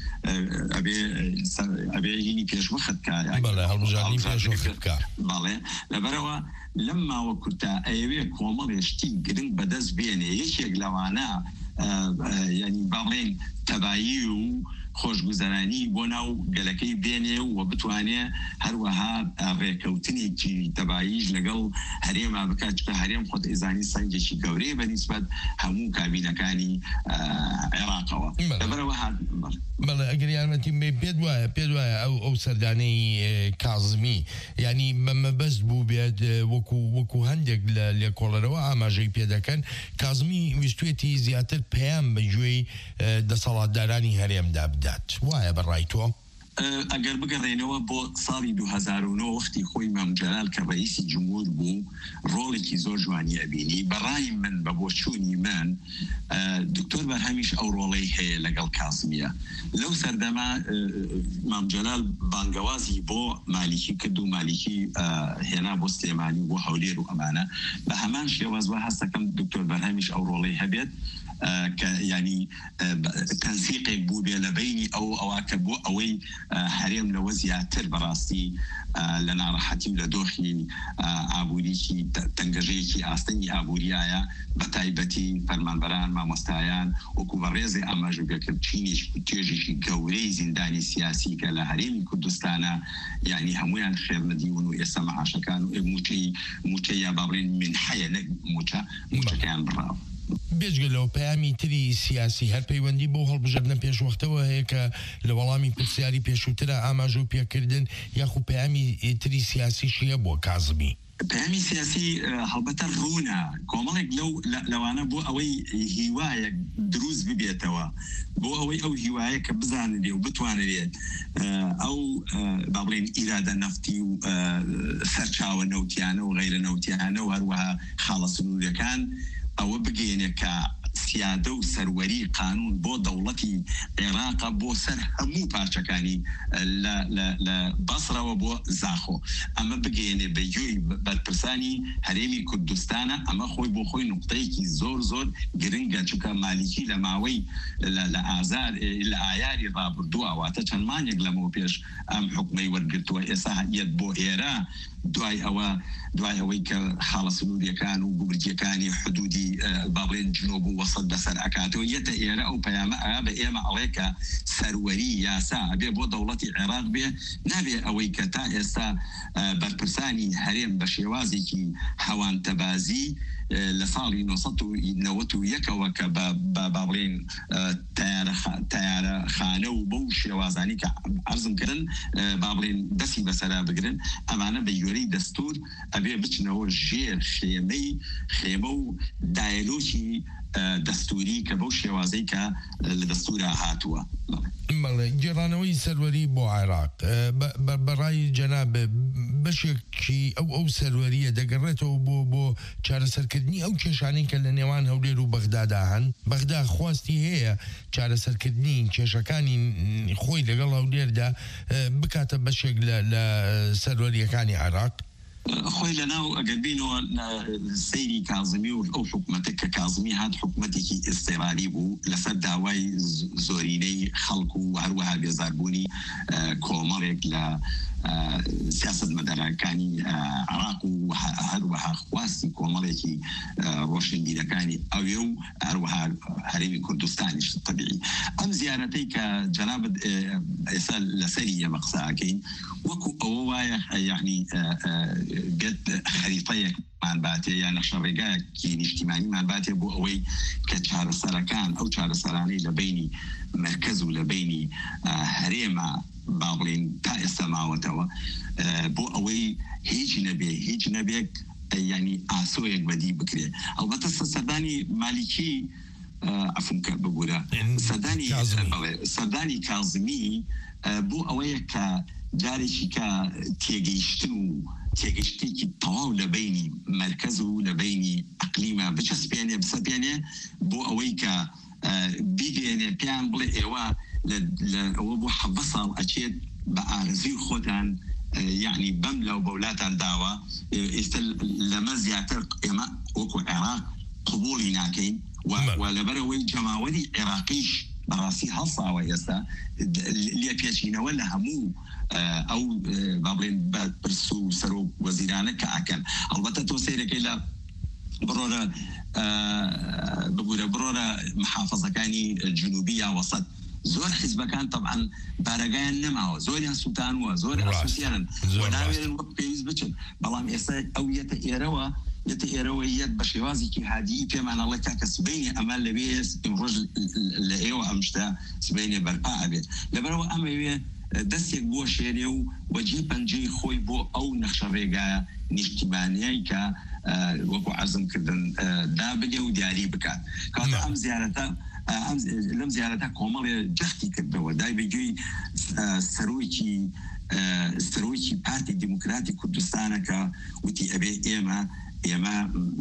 ئەبێ هینی پێشوەخت بەڵێ لەبەرەوە لەم ماوە کورتا ئەوێ کۆمەڵێشتی گرنگ بەدەست بێنێ یەکێک لەوانە ینی باڵێن تەبایی و خۆشگوزەرانی بۆ ناو گەلەکەی بێنێ و بتوانێ هەروەها ڕێکەوتنێکی تەباییش لەگەڵ هەرێما بکات چکە هەرێم خۆت ئێزانی سەنگێکی گەورەی بەنسبەت هەموو کابینەکانی عێراقەوە لەبەرەوە بەڵێ ئەگەر یارمەتی پێ وایە ئەو سەردانەی کازمی ینی مەبەست بوو بێت وەکو هەندێک لە لێکۆڵەرەوە ئاماژەی پێدەکەن کازمی ویستوێتی زیاتر پەیام بەگوێی دەسەڵاتدارانی هەرێمدا بدات وایە بەڕای تۆ ئەگەر بگەڕێنەوە بۆ ساڵی 2009 وەختی خۆی مام جەلال کە ڕئیسی جمهور بوو ڕۆڵێکی زۆر جوانی ئەبینی بەڕای من بە بۆچوونی من دکتۆر بەرهەمیش ئەو ڕۆڵەی هەیە لەگەڵ کازمیە لەو سەردەما مام جەلال بانگەوازی بۆ مالیکی کرد و مالیکی هێنا بۆ سلێمانی بۆ هەولێر و ئەمانە بە هەمان شێوەز وە هەستەکەم دکتۆر بەرهەمیش ئەو ڕۆڵەی هەبێت ینی تەنسیقێک بوو بێ لە بینی ئەوە کە بۆ ئەوەی هەرێم لەوە زیاتر بەڕاستی لە ناڕەحەتی و لە دۆخی ئابووریکی تەنگەژەیەکی ئاستەنی ئابووریایە بە تایبەتی فەرمانبەران مامۆستایان وەکو بە ڕێزی ئاماژەگەکرد چینیش توێژێکی گەورەی زیندانی سیاسی کە لە هەرێمی کوردستانە یعنی هەمویان خێرنەدیون و ئێستا مەعاشەکان و موچەی یا باڵێن منحەیە نەک موچەکەیان بڕاو بێجگەلەوە پەیامی تری سیاسی هەر پەیوەندی بۆ هەڵبژاردنە پێشوەختەوە هەیە کە لە وەڵامی پرسیاری پێشووترە ئاماژە و پێکردن یاخو پەیامی تری سیاسیشیە بۆ کازمی پەیامی سیاسی هەڵبەتە ڕوونە کۆمەڵێک لەوانە بۆ ئەوەی هیوایە دروست ببێتەوە بۆ ئەوەی ئەو هیوایە کە بزانێت و بتوانێت ئەو باڵێن ئیرادە نەفتی و سەرچاوە نەوتیانە و غەیرە نەوتیانە و هەروەها خاڵە سنوورەکان ئەوە بگەێنێ کە سیادە و سەروەری قانون بۆ دەوڵەتی عێراقە بۆ سەر هەموو پارچەکانی لە بەسڕەوە بۆ زاخۆ ئەمە بگەێنێ بەگوێی بەرپرسانی هەرێمی کوردستانە ئەمە خۆی بۆ خۆی نقطەیەکی زۆر گرنگە چونکە مالیکی لە ماوەی لە ئازار لە ئایاری ڕابردووە واتە چەند مانێک لەمەوە پێش ئەم حکومەی وەرگرتووە ئێستا هەیەت بۆ ئێرە دوای ئەوەی کە حاڵە سنووریەکان و گوبرجیەکانی حدودی باڵێن جنۆب و وەسەد بەسەر ئەکاتەوە یەتە ئێرە ئەو پەیامە بە ئێمە ئەڵێکە سەروەری یاسا ئەبێ بۆ دەوڵەتی عێراق بێ نابێ ئەوەی کە تا ئێستا بەرپرسانی هەرێم بە شێوازێکی هەوانتەبازی لە ساڵی 1991ەوە کە باڵێن تیارە خانە و بەو شێوازانی کە عەرزم کردن باڵێن دەستی بەسەرا بگرن ئەمانە بە دەربارەی دەستور ئەبێ بچنەوە ژێر خێمە و دایلۆکی دەستوری کە بەو شێوازەی کە لە دەستورە هاتووە. گێڕانەوەی سەروەری بۆ عێراق بەڕای جەناب بەشێکی ئەو سەروەریە دەگەڕێتەوە بۆ چارەسەرکردنی ئەو کێشانەی کە لە نێوان هەولێر و بەغدادا هەن. بەغدا خواستی هەیە چارەسەرکردنی کێشەکانی خۆی لەگەڵ هەولێردا بکاتە بەشێک لە سەروەریەکانی عێراق. خۆی لەناو ئەگەر بینەوە سەیری کازمی و ئەو حکومەتە کە کازمی هات حکومەتێکی ئێستێراری بوو لەسەر داوای زۆرینەی خەڵکو و هەروەها بێزاربوونی کۆمەڵێک لە سیاست مەدارەکانی عێراق و هەروەها خواستی کۆمەڵێکی ڕۆشنبیرەکانی ئەوێ و هەروەها هەرێمی کوردستانیش طبیعی. ئەم زیارەتەی کە جەنابەت ئێستا لەسەری ئێمە قساکەین وەکو ئەوە وایە یعنی بێت خەریتەیەکمان باتێ یان نەخشە ڕێگایەکی نیشتیمانیمان باتێ بۆ ئەوەی کە چارەسەرەکان ئەو چارەسەرانەی لە بینی مرکز و لە بینی هەرێمە با بڵێن تا ئێستا ماوەتەوە بۆ ئەوەی هیچ نەبێت ینی ئاسۆیەک بەدی بکرێ. ئەڵبەتە سەردانی مالیکی عفونکە ببوورە سەردانی کازمی بۆ ئەوەیە کە جارێکی کە تێگەیشتن و تێگەشتێکی تەواو لە بینی مرکز و لە بینی ئەقلیمە بسەپێنێ بۆ ئەوەی کە بیگەێنێ پیان بڵێ ئێوە ئەوە بۆ 7 ساڵ ئەچێت بە ئارزوی خۆتان یعنی بەم لەو بەولاتان داوە ئێستا لەمە زیاتر ئێمە وەکو عێراق قبوڵی ناکەین و لەبەرەوەی جەماوەری عێراقیش بەڕاستی هەڵساوە ئێستا لێ پێچینەوە لە هەموو ئەو با بڵێن پرس و سەرۆک وەزیرانە کە ئەکەن. ئەڵبەتە تۆ سەیرەکەی لە بڕۆرە محافەزەکانی جنوبی یا وەسەد زۆر حیزبەکان طبعا بارەگایان نەماوە زۆریان سووتانوە زۆر ئاسوسیانن وەناوێرن وەک پێویست بچن بەڵام ئێستا ئەو یەتە ئێرەوە یەت بە شێوازێکی هادی پێمانەڵێ کاکە سبەینی ئەمان لەوێ ئمڕۆژ لە ئێوە ئەمشتا سبەینێ بەرپا ئەبێت لەبەرەوە ئەمەوێ دەستێک بۆ شێنێ و وەجێ پەنجەی خۆی بۆ ئەو نەخشە ڕێگایە نیشتیمانیایی کە وەکو عەزم کردن دابنێ و دیاری بکات. کاتە ئەم زیارەتە لەم زیارەتە کۆمەڵێ جەختی کردەوە دای بەگوێی سەرۆکی پارتی دیموکراتی کوردستانە کە وتی ئەبێ ئێمە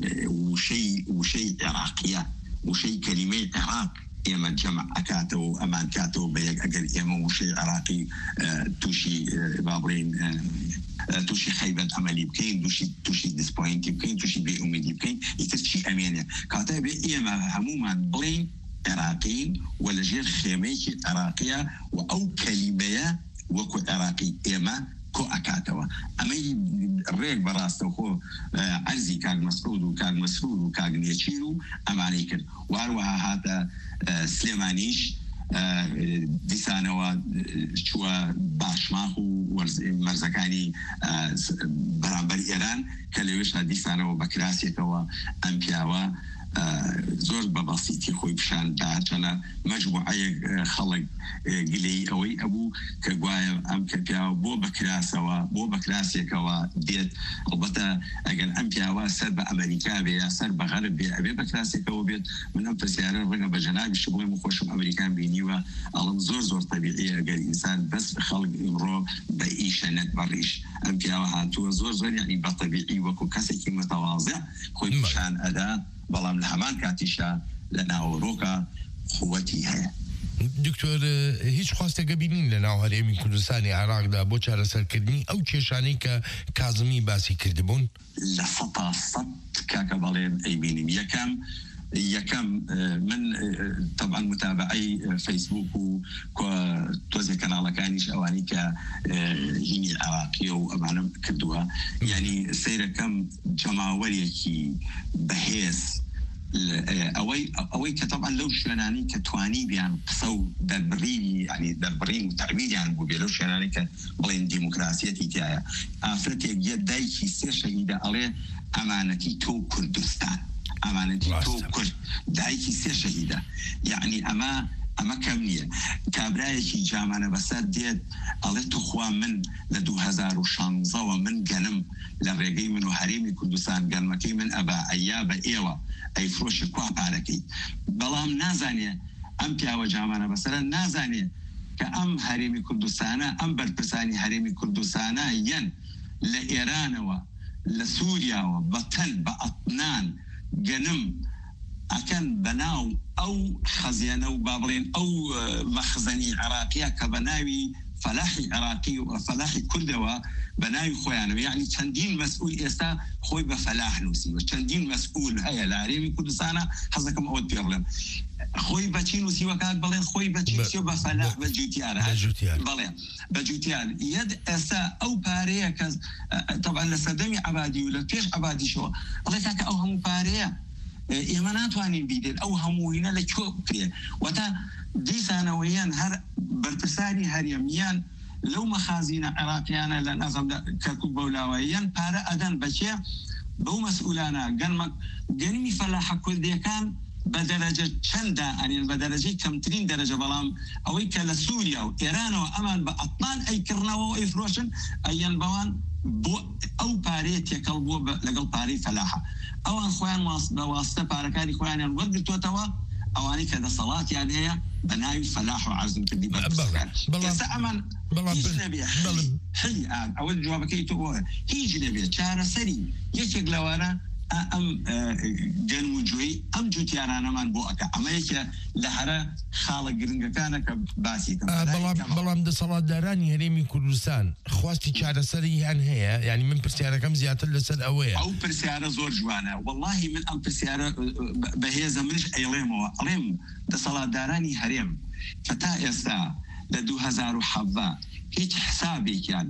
وشەی عێراقیە وشەی کەلیمەی عێراق ئێمە جەمع ئەکاتەوە ئەمان کاتەوە بە یەک ئەگەر ئێمە وشەی عێراقی تووشی با بڵێن تووشی خەیبەت ئەمەلی بکەین تووشی دیسپۆینتی بکەین تووشی بێئومیدی بکەین ئیتر چی ئەمێنێ کاتە بێ ئێمە هەمومان بڵێن عێراقین و لەژێر خێمەیەکی عێراقیە و ئەو کەلیمەیە وەکو عێراقی ئێمە کۆ ئەکاتەوە. ئەمەی ڕێک بەڕاستەوخۆ عەرزی کاک مەسعود و کاک مەسعود و کاک نێچیر و ئەمانەی کرد. واروەها هاتە سلێمانیش دیسانەوە چووە باشماخ و مەرزەکانی بەرامبەر ئێران کە لەوێشدا دیسانەوە بە کراسێکەوە ئەم پیاوە زۆر بەباسیتی خۆی پیشاندا چەنە مەجموعەیەک خەڵک گلەی ئەوەی ئەبوو کە گوایە ئەم کە پیاوە بۆ بە کراسێکەوە دێت. ئەڵبەتە ئەگەر ئەم پیاوە سەر بە ئەمریکا بێ یا سەر بە غەرب بێ ئەبێ بە کراسێکەوە بێت. من ئەم پرسیارە ڕەنگە بە جەنابیش بۆی خۆشم ئەمریکان بینیوە ئەڵم زۆر طبیعیە ئەگەر ئینسان بەس خەڵک ئیمڕۆ بە ئیشە نەت بەڕیش ئەم پیاوە هاتووە زۆر یعنی بە طبیعی وەکو کەسێکی متەواضع خۆی پیشان ئەدا بەڵام لە هەمان کاتیشە لە ناوەڕۆکە قووەتی هەیە. دکتۆر هیچ خواستێکە بینین لە ناو هەرێمی کوردستانی عێراقدا بۆ چارەسەرکردنی ئەو کێشانەی کە کازمی باسی کردبوون؟ لە 100% کاکە بەڵێن ئەیبینیم. یەکەم من طبعا متابعەی فەیسبوک و تۆزێ کەناڵەکانیش ئەوانی کە هینی عێراقیە و ئەمانم کردووە یعنی سەیرەکەم جەماوەرێکی بەهێز ئەوەی کە طبعا لەو شوێنانی کە توانی بیان قسە و دەربڕین و تعبیریان بوو بێ لەو شوێنانی کە بڵێن دیموکراسیەتی تایە ئافرەتێک یە دایکی 3 شەهیدە ئەڵێ ئەمانەتی تۆ کوردستان ئەمانەتی تۆ کورد دایکی 3 شەهیدە یعنی ئەمە ئەمە کەم نییە کابرایەکی جامانە بەسەر دێت ئەڵێ توخوا من لە 2016ەوە من گەنم لە ڕێگەی من و هەرێمی کوردستان گەنمەکەی من ئەبا ئەیا بە ئێوە ئەی فرۆشە کوا پارەکەی بەڵام نازانێ ئەم پیاوە جامانە بەسەرە نازانێ کە ئەم هەرێمی کوردستانە ئەم بەرپرسانی هەرێمی کوردستانە یەن لە ئێرانەوە لە سووریاوە بەتەن بە ئەتنان گەنم ئەکەن بەناو ئەو خەزیانە و با بڵێن ئەو مەخزەنی عراقیە کە بە ناوی فەلاحی عراقی و فەلاحی کوردەوە بە ناوی خۆیانەوە یعنی چەندین مەسئول ئێستا خۆی بە فەلاح نووسیوە چەندین مەسئول هەیە لە هەرێمی کوردستانە حەزەکەم ئەوت پێ بڵێم خۆی بەچی نووسیوە کات بڵێن خۆی بەچی نووسیوە بە فەلاح بە جوتیارە بڵێ بە جوتیار یەد ئێستا ئەو پارەیە کە طبعا لە سەردەمی عەبادی و لە پێش عەبادیشەوە بڵێ کاکە ئەو هەموو پارەیە ئێمە ناتوانین بیدێت ئەو هەمووینە لە کوێ بکرێ وەتا دیسانەوەیان هەر بەرپرسانی هەرێمیان لەو مەخازینە عێراقیانە لە نەزم کەرکوک بەولاوەیان پارە ئەدەن بەچێ بەو مەسئولانە گەنمی فەلاحە کوردیەکان بە دەرەجە چەندە ئەنین بە دەرەجەی کەمترین دەرەجە بەڵام ئەوەی کە لە سووریا و ئێرانەوە ئەمان بە ئەتمان ئەیکردنەوە و ئەیفرۆشن ئەیەن بەوان بۆ ئەو پارەیە تێکەڵ بووە لەگەڵ پارەی فەلاحە ئەوان خۆیان بە واستە پارەکانی خۆیانیان وەرگرتووەتەوە ئەوانەی کە دەسەڵاتیان هەیە بە ناوی فەلاح و عەرزمکردنی بەرپرسەکان ئێستا ئەمان هیچ نەبێ ئەوە جوابەکەی تۆ هیچ نەبێ چارەسەری یەکێک لەوانە ئەم گەنم و جوێی ئەم جوتیارانەمان بۆ ئەکە ئەمە یەکە لە هەرە خاڵە گرنگەکانە کە باسی بەڵام دەسەڵاتدارانی هەرێمی کوردستان خواستی چارەسەری هیان هەیە ینی من پرسیارەکەم زیاتر لەسەر ئەوەیە ئەو پرسیارە زۆر جوانە واللهی من ئەم پرسیارە بەهێزە منش ئەیڵێمەوە ئەڵێم دەسەڵاتدارانی هەرێم کە تا ئێستا لە 2017 هیچ حسابێکیان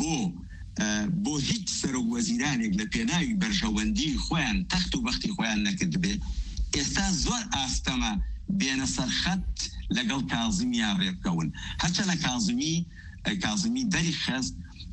بۆ هیچ سەرۆک وەزیرانێک لە پێناوی بەرژەوەندی خۆیان تەخت و بەختی خۆیان نەکرد بێ ئێستا زۆر ئاستەمە بێنە سەرخەت لەگەڵ کازمیان ڕێبکەون هەرچە لە کازمی دەری خست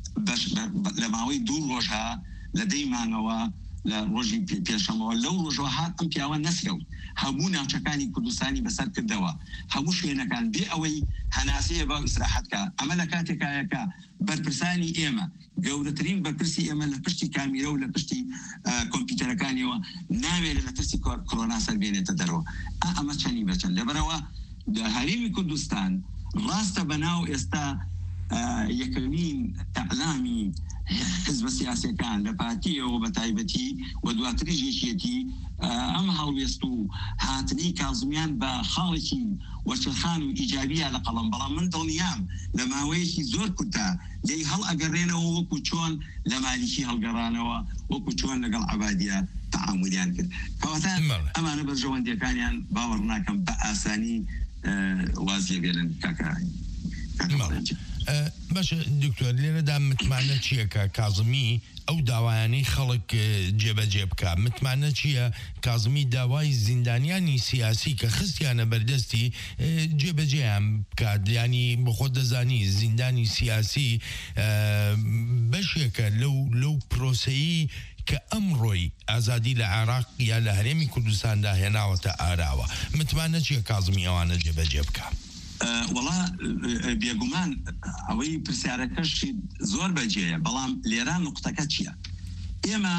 لە ماوەی 2 ڕۆژها لە دەیمانەوە لە ڕۆژی پێشەمەوە لەو ڕۆژەوە هات ئەم پیاوە نەسرەوت هەموو ناوچەکانی کوردستانی بەسەر کردەوە هەموو شوێنەکان بێ ئەوەی هەناسەیە بە ئیسراحەتکە ئەمە لە کاتێکایەکە بەرپرسانی ئێمە گەورەترین بەرپرسی ئێمە لە پشتی کامیرە و لە پشتی کۆمپیوتەرەکانیەوە ناوێت لە ترسی کۆرۆنا سەربێنێتە دەرەوە ئەمە چەنی بەچەند لەبەرەوە هەرێمی کوردستان ڕاستە بەناو ئێستا یەکەمین ئەعلامی حزب سیاسەکان لە پارتیەوە بە تایبەتی و دواتریش یەکێتی ئەم هەڵوێست و هاتنی کازمیان بە خاڵێکی وەچەخان و ئیجابیە لە قەڵم بەڵام من دڵنیام لە ماوەیەکی زۆر کوتە لێی هەڵ ئەگەڕێنەوە وەکو چۆن لە مالیکی هەڵگەڕانەوە وەکو چۆن لەگەڵ عەبادیە تعاملیان کرد کەواتە ئەمانە بەرژەوەندیەکانیان باوەڕ ناکەم بە ئاسانی وازیە بێنن کاکانی باشە دکتۆر لێرەدا متمانە چییە کە کازمی ئەو داوایانەی خەڵک جێبەجێ بکە متمانە چییە کازمی داوای زیندانیانی سیاسی کە خستیانە بەردەستی جێبەجێیان بکات ینی بۆ خۆ دەزانی زیندانی سیاسی بەشێکە لەو پرۆسەیی کە ئەمڕۆی ئازادی لە عێراق یا لە هەرێمی کوردستاندا هێناوەتە ئاراوە متمانە چییە کازمی ئەوانە جێبەجێ بکە وڵا بێگومان ئەوەی پرسیارەکەشی زۆر بەجێیە بەڵام لێران نقطەکە چییە ئێمە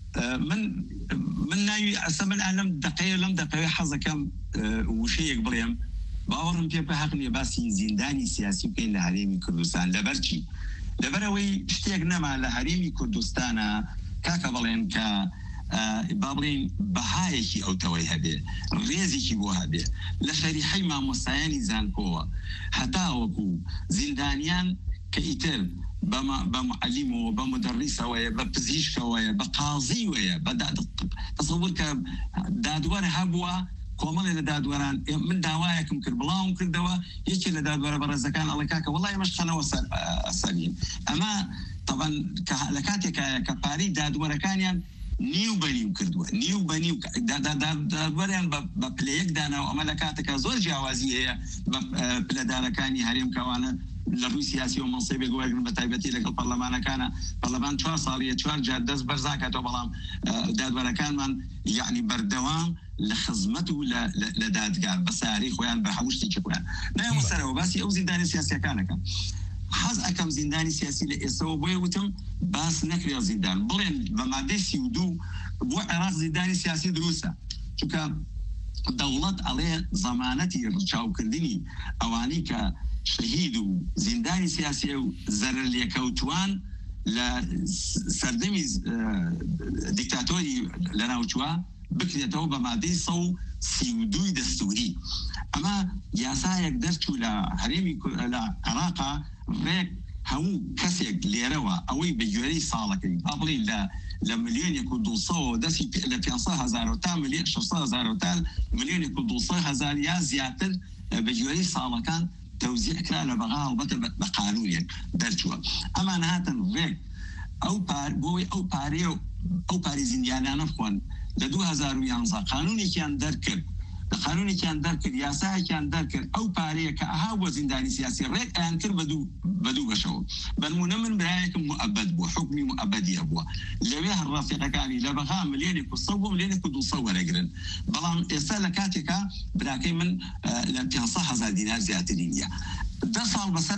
من ناوی ئەسە من ئەلم دقەیە لەم دقەوەی حەزەکەم وشەیەک بڵێم باوەڕم پێ بە حەق نییە باسی زیندانی سیاسی بکەین لە هەرێمی کوردستان لەبەرچی لەبەرەوەی شتێک نەما لە هەرێمی کوردستانە کاکە بڵێن کە با بڵێن بەهایەکی ئەوتەوەی هەبێ ڕێزێکی بۆ هەبێ لە شەریحەی مامۆستایانی زانکۆوە هەتا وەکو زیندانیان کە ئیتر بە معەلیمەوە بە مدەڕیسەوەیە بە پزیشکەوەیە بە قازیوەیە بە تەسەوور کە دادوەر هەبووە کۆمەڵێ لە دادوەران من داوایەکم کرد بڵاوم کردەوە یەکێ لە دادوەرە بەڕێزەکان ئەڵێ کاکە وەڵای ئێمەش خەنەوە سەرین ئەمە طبعا لە کاتێکایە کە پارەی دادوەرەکانیان نیو بەنیو کردووە نیو بەنیو دەربەریان بە پلەیەک دانا و ئەمە لە کاتێکە زۆر جیاوازی هەیە بە پلەدارەکانی هەرێم کەوانە لە ڕووی سیاسی و منسیبێک وەرگن بە تایبەتی لەگەڵ پەرلەمانەکانە پەرلەمان 4 ساڵیە 4 جار دەست بەرزاکاتەوە بەڵام دادوەرەکانمان یعنی بەردەوام لە خزمەت و لە دادگار بە ساری خۆیان بە هەموو شتێکی خۆیان نایەوە سەرەوە باسی ئەو زیندانی سیاسیەکانەکەن حەز ئەەکەم زیندانی سیاسی لە ئێستەوە بۆیە وتم باس نەکرێ زیندان بڵێن بە مادەی 32 بۆ عێراق زیندانی سیاسی دروستە چونکە دەوڵەت ئەڵێ زەمانەتی ڕچاوکردنی ئەوانەی کە شەهید و زیندانی سیاسی و زەرەر لێکەوتوان لە سەردەمی دیکتاتۆری لە ناوچووە بکرێتەوە بە مادەی 132 دەستوری ئەمە یاسایەک دەرچوو لە هەرێمی لە عێراقا ڕێک هەموو کەسێک لێرەوە ئەوەی بە گوێرەی ساڵەکەی با بڵێن لە ملیۆنێک و 200 دەستی لە 500,000 تا 600,000 تا ملیۆنێک و 200,000 یا زیاتر بە گوێرەی ساڵەکان توزيع كلا لبغاء وبطل بقانونيا درجوا اما نهاتن ڕێک ئەو بۆی ئەو پارێ زیندیانیانە بخۆن لە 2011 قانونێکیان دەرکرد لە قانونێکیان دەرکرد یاسایەکیان دەرکرد ئەو پارەیە کە ئەها بۆ زیندانی سیاسی ڕێک ئەیان کرد بە دوو بەشەوە بەنمونە من برایەکم مؤبەد بووە حکمی مؤبەدیە بووە لەوێ هەر ڕەفیقەکانی لە بەغا ملیۆنێک و 100 بۆ ملیۆنێک و 200 وەرەگرن بەڵام ئێستا لە کاتێکا براکەی من لە 500,000 دینار زیاتری نییە 10 ساڵ بەسەر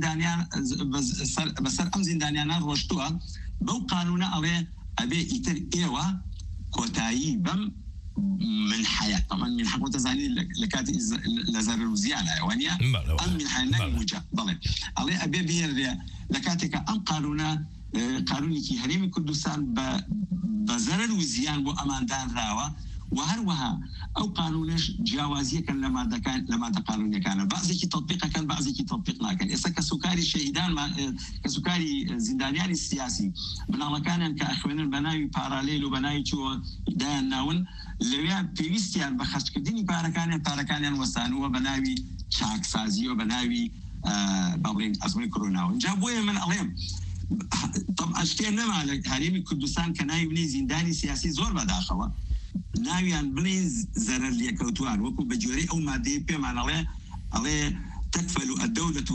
ئەم زیندانیانە ڕۆشتووە بەو قانونە ئەڵێ ئەبێ ئیتر ئێوە کۆتایی بەم من حياة طبعا من حق وتزاني لكات لزر وزيان ايوانيا ام من حياة نجوجا ضل علي ابي بير لكاتك ام قانوني كي هريم كردستان بزر وزيان بو اماندان راوا وهروها او قانونش جوازيه كان لما قانوني كان بعضي كي تطبيقه كان بعضي كي تطبيقنا كان اسا كسكاري شهيدان كسكاري زندانيان السياسي من الله كان كاخوان البناوي باراليل وبناوي شو دان ناون لويا بيستيان بخش كديني باركانيان وسانو وبناوي شاك سازي وبناوي بابرين ازمه كورونا جابوه من عليهم طبعا اشتينا مع هريم كردستان كان يبني زنداني سياسي زور بداخله ناویان بڵێن زەرەر لێکەوتوان وەکو بەجۆرەی ئەو مادەی پێمان ئەڵێ تكفل الدولة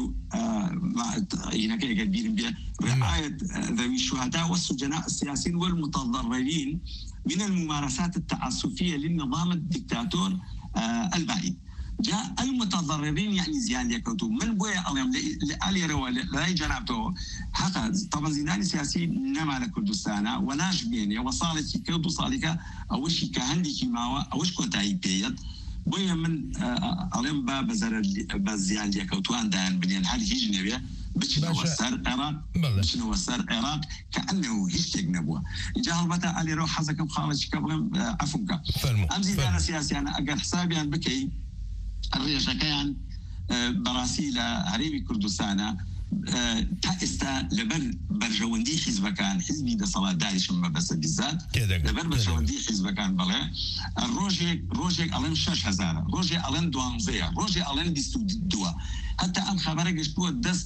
هناك يقدر رعاية ذوي الشهداء والسجناء السياسيين والمتضررين من الممارسات التعسفية للنظام الدكتاتور البعيد جاء المتضررين يعني زيان يكوتو من بويا اليوم لالي روا لا جنابته حقا طبعا زيناني سياسي نما لكردستان وناش بيني وصالتي كردو صالكا اوش كهندي كيماوا اوش كوتاي بيت بويا من اليوم بزر بزيان يكوتوان دان بنين هل هيج نبيه بشنو وسار العراق بشنو وسار العراق كانه هيش نبوه جاء البتا علي روح حزكم خالد قبل عفوك ام زيدان سياسي انا اقل حسابي ان بكي الريشكيان براسيل هريمي كردستان تأستا لبر برجوندي حزبكان حزبي دا صلاة داعش ما بس بالذات لبر برجوندي حزبكان بلا روجيك ألين 6,000 روجي ألين دوانزيا روجي ألين 22 حتى أم خبرك اشتوى دست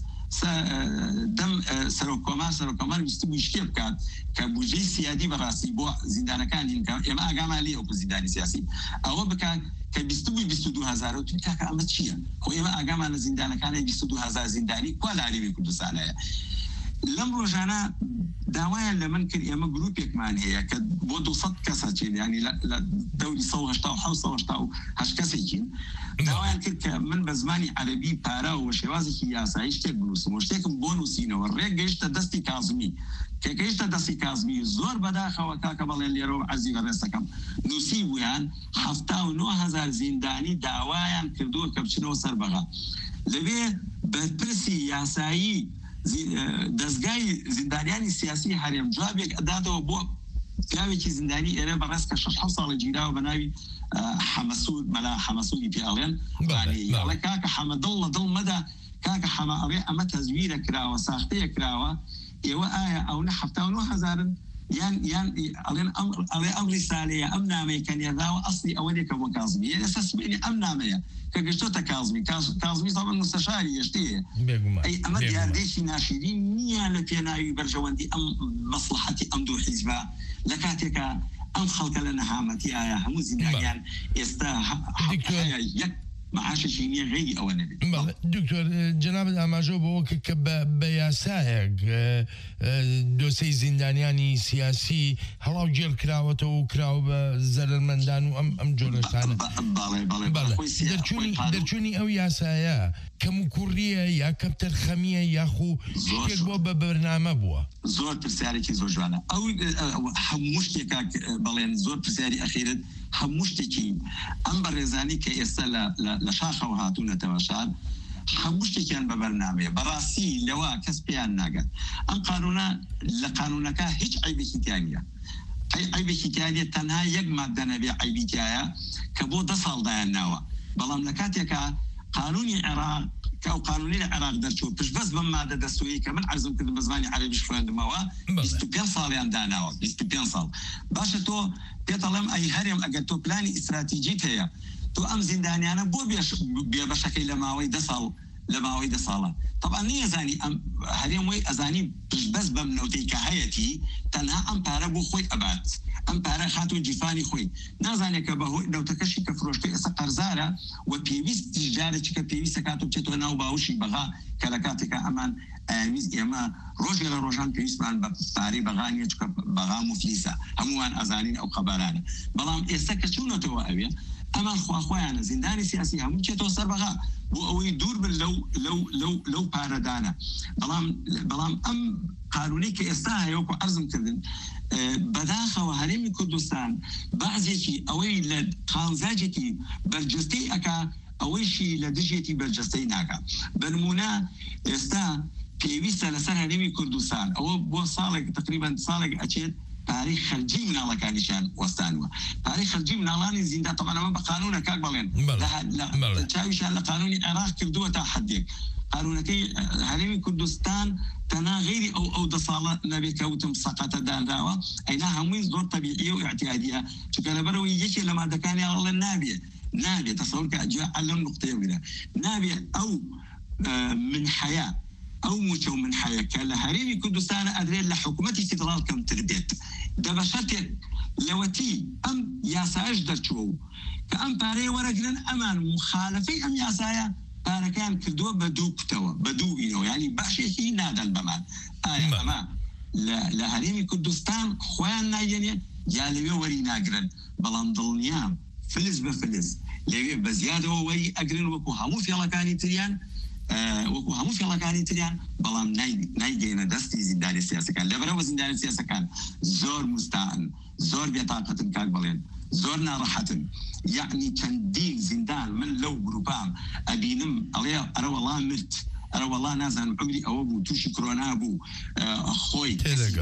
دم سروكما مستوي شكيب كات كبوجي سيادي براسي بو زندان كان إما أقام عليه أو زندان سياسي أو بكا كبستوي 22,000 وتلك كأمت شيء هو إما أقام على زندان كان 22,000 زنداني كل عالمي كردستان لم رجعنا دعوايا لمن كان إما جروبك معن هي كبودو صد كساتين يعني لا دولي صوغش تاو حو صوغش تاو هش كساتين دعوايا كده من بزماني عربي بارا وشوازي كياسا يشتك بلوس مشتك بونوسينا والريق جيشتا دستي كازمي كيشتا دستي كازمي زور بداخة وكاكا بالي اللي رو عزي غرسكم نسيبو يعني حفتاو 9,000 زنداني دعوايا كردو كبشنو سربغا لبي بپرسي ياسايي دەستگای زیندانیانی سیاسی هەرێم جوابێک ئەداتەوە بۆ پیاوێکی زیندانی ئێرە بەڕێز کە 6 ساڵە گیراوە بە ناوی حەمەسوود مەلا حەمەسوودی پێڵێن ئەڵێ کاکە حەمەدڵ لە دڵ مەدا کاکە حەمە ئەڵێ ئەمە تەزویرە کراوە ساختەیە کراوە ئێوە ئایا ئەو نە 79,000 ئەم ریسالەیە ئەم نامەیە کە نێرداوە ئەسڵی ئەوەیەکە بۆ کازمی ئێستا ئەم نامەیە کە گەشتۆتە کازمی ساڵ مستەشاری هێشتەیە ئەمە دیاردێکی ناشیری نییە لە پێناوی بەرژەوەندی ئەم مەسلحەتی ئەم دوو حیزبە لە کاتێکە ئەم خەڵکە لە نەهامەتیایە هەموو زیندانیان ئێستا یەک معاشی نییە غێری ئەوە نەبێت. دکتۆر جەنابەت ئاماژە بەوە کە بە یاسایەک دۆسەی زیندانیانی سیاسی هەڵاو جێل کراوەتەوە و کراوە بە زەرمەندان و ئەم جۆرەشانە دەرچوونی ئەو یاسایە کەم و کوڕیە یا کەپتەر خەمیە یاخو شتێک بۆ بە بەرنامە بووە زۆر پرسیارێکی زۆر جوانە ئەو هەموو شتێکا بەڵێن زۆر پرسیاری ئەخیرت هەموو شتێکی ئەم بەڕێزانی کە ئێستا لە شاخەوە هاتوونەتەوە شار هەموو شتێکیان بە بەرنامەیە بەڕاستی لەوە کەس پێیان ناگەن ئەم قانونە لە قانونەکە هیچ عیبێکی تیان نیە عیبێکی تیانێت تەنها یەک ماددە نەبێ عیبی تایە کە بۆ 10 ساڵ دایان ناوە بەڵام لە کاتێکە قانونی عێراق کە ئەو قانونی لە عێراق دەرچوو پشتبەست بەم مادە دەستوری کە من عەرزم کردم بە زمانی عەرەبیش خوێندمەوە 25 ساڵیان داناوە 25 ساڵ باشە تۆ پێتەڵێم ئەی هەرێم ئەگەر تۆ پلانی ئیستراتیجیت هەیە تۆ ئەم زیندانیانە بۆ بێبەشەکەی لە ماوەی 10 ساڵ لە ماوەی 10 ساڵە طبعا نیەزانی ئەم هەرێم وی ئەزانی پشتبەست بەم نەوتەی کە هەیەتی تەنها ئەم پارە بۆ خۆی ئەبات ئەم پارە خاتۆ جیفانی خۆی نازانێت کە بەهۆی نەوتەکەشی کە فرۆشتەی ئێستا قەرزارە و پێویست جارێکی کە پێویستە کاتۆ بچێتەوە ناو باوشی بەغا کە لە کاتێکە ئەمان ئاویست ئێمە ڕۆژێ لە ڕۆژان پێویستمان بە پارەی بەغانیە چکە بەغا مفلیسە هەمووان ئەزانین ئەو خەبارانە بەڵام ئێستا کە چوونەتەوە ئەوێ ئەمان خواخۆیانە زیندانی سیاسی هەموو بچێتەوە سەر بەغا بۆ ئەوەی دوور بن لەو پارەدانە بەڵام ئەم قانونی کە ئێستا هەیەوەکو عەرزم کردن بەداخەوە هەرێمی کوردستان بەعزێکی ئەوەی لە قانزاجێکی بەرجەستەی ئەکا ئەوەیشی لە دژێتی بەرجەستەی ناکە بەنمونە ئێستا پێویستە لەسەر هەرێمی کوردستان ئەوە بۆ ساڵێک تقریبان ساڵێک ئەچێت پارەی خەرجی مناڵەکانیشان وەستانوە پارەی خەرجی مناڵانی زیندان طبعا ئەمە بە قانونە کاک بەڵێن چاویشان لە قانونی عێراق کردووە تا حدێک قانونەکەی هەرێمی کوردستان تەنها غیری ئەو 10 ساڵە نەبێت کەوتم سەقەتە دانراوە ئەینا هەمووی زۆر طبیعیە و اعتیادیە چونکە لەبەرەوەی یەکێ لە مادەکانی ئەڵێن نابێت تەسەوور کە ئەجا ئەلەم نقطەیە بێت نابێت ئەو من حەیە ئەو موچە و من حەیە کە لە هەرێمی کوردستانە ئەدرێت لە حکوومەتی فیدراڵ کەمتر بێت دەبەشەتێک لەوەتی ئەم یاسایش دەرچووە و کە ئەم پارەیە وەرەگرن ئەمان مخالفەی ئەم یاسایە پارەکان کردووە بە دوو کوتەوە بە دوو ئینەوە ینی باشێکی نادەن بەمان ئایا ئەمە لە هەرێمی کوردستان خۆیان ناگەنێت یا لەوێ وەری ناگرن بەڵام دڵنیام فلز بە فلز لەوێ بە زیادەوە وەری ئەگرن وەکو هەموو فێڵەکانی تریان وەکو هەموو فێڵەکانی تریان بەڵام نایگەێنە دەستی زیندانی سیاسەکان لەبەرەوە زیندانی سیاسەکان زۆر مستعن زۆر بێتاقەتن کاک بڵێن زۆر ناڕەحەتن یعنی چەندین زیندان من لەو گروپام ئەبینم ئەڵێ ئەرە وەڵا مرد ئەرە وەڵا نازانم عمری ئەوە بوو تووشی کۆرۆنا بوو خۆی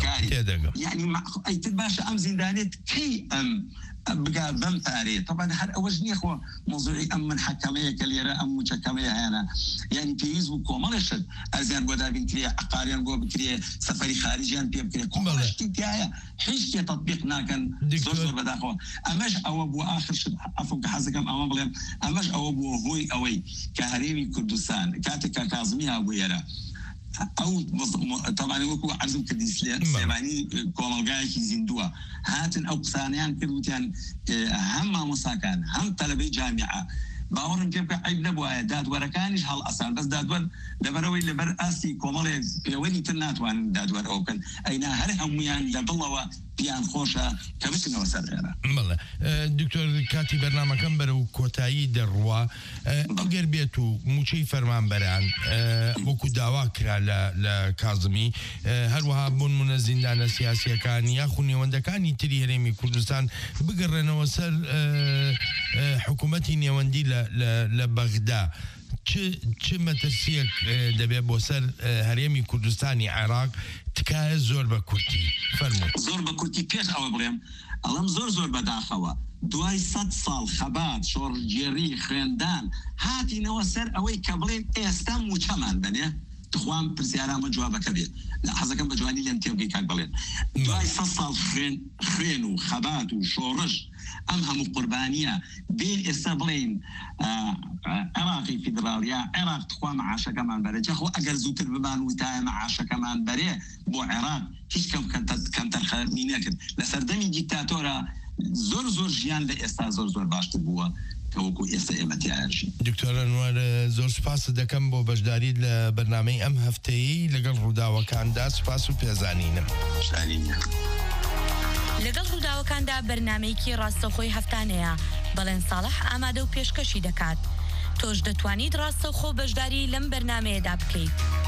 یعنی ئەیتر باشە ئەم زیندانێت کەی ئەم بگا بەم پارێ طبعا هەر ئەوەش نییە خۆ مۆزوعی ئەم من حەکەمەیە کە لێرە ئەم موچەکەمەیە هیانە یعنی پێویست بوو کۆمەڵێشت ئەزیان بۆ دابینکرێ عقاریان بۆ بکرێ سەفەری خارجیان پێ بکرێ کۆمەڵشتی تایە هیچ شتێ تەطبیق ناکەن زۆر بەداخەوە ئەمەش ئەوە بوو ئاخر شت ئەفۆ کە حەزەکەم ئەوە بڵێم ئەمەش ئەوە بووە هۆی ئەوەی کە هەرێمی کوردستان کاتێک کە کازمی هابوو ئێرە ئەو طبعا وەکو عەرزم کردی سلێمانی کۆمەلگایەکی زیندووە هاتن ئەو قسانیان کردوتیان هەم مامۆساکان هەم تەلەبەی جامیعە باوەڕم پێ بکە عیب نەبووایە دادوەرەکانیش هەڵ ئەسان بەس دادوەر لەبەرەوەی لەبەر ئاستی کۆمەڵێ پێوەری تر ناتوانن دادوەر ئەو بکەن ئەینا هەر هەمویان لە دڵەوە پیان خۆشە کە بچنەوە سەر ئێرە بەڵێ دکتۆر کاتی بەرنامەکەم بەرە و کۆتایی دەڕوا ئەگەر بێت و موچەی فەرمانبەران وەکو داوا کرا لە کازمی هەروەها بوونمونە زیندانە سیاسیەکان یاخو نێوەندەکانی تری هەرێمی کوردستان بگەڕێنەوە سەر حکوومەتی نێوەندی لە بەغدا چه مەترسیەک دەبێت بۆ سەر هەرێمی کوردستانی عێراق تکایە زۆر بە کورتی فەرموو زۆر بە کورتی پێش ئەوە بڵێم ئەڵەم زۆر بەداخەوە دوای 100 ساڵ خەبات شۆڕژێری خوێندان هاتینەوە سەر ئەوەی کە بڵێن ئێستا موچەمان بنێ تخوام پرسیارامە جوابەکە بێت لە حەزەکەم بە جوانی لێم تێبگەی کاک بڵێن دوای 100 ساڵ خوێن و خەبات و شۆڕش ئەم هەموو قوربانیە بێ ئێستا بڵێن عێراقی فیدراڵیا عێراق تخوا مەعاشەکەمان بەرێ جەخۆ ئەگەر زووتر ببان وتایە مەعاشەکەمان بەرێ بۆ عێراق هیچ کەم تەرخەمی نەکرد لە سەردەمی دیکتاتۆرە زۆر ژیان لە ئێستا زۆر باشتر بووە کەوەکو ئێستا ئێمە تیاژین. دکتۆر ئەنوەر زۆر سپاس دەکەم بۆ بەشداریت لە بەرنامەی ئەم هەفتەیە لەگەڵ ڕووداوەکاندا سپاس و پێزانینم. لەگەڵ ڕووداوەکاندا بەرنامەیەکی ڕاستەوخۆی هەفتانەیە بەڵێن ساڵح ئامادە و پێشکەشی دەکات. تۆش دەتوانیت ڕاستەوخۆ بەشداری لەم بەرنامەیەدا بکەیت.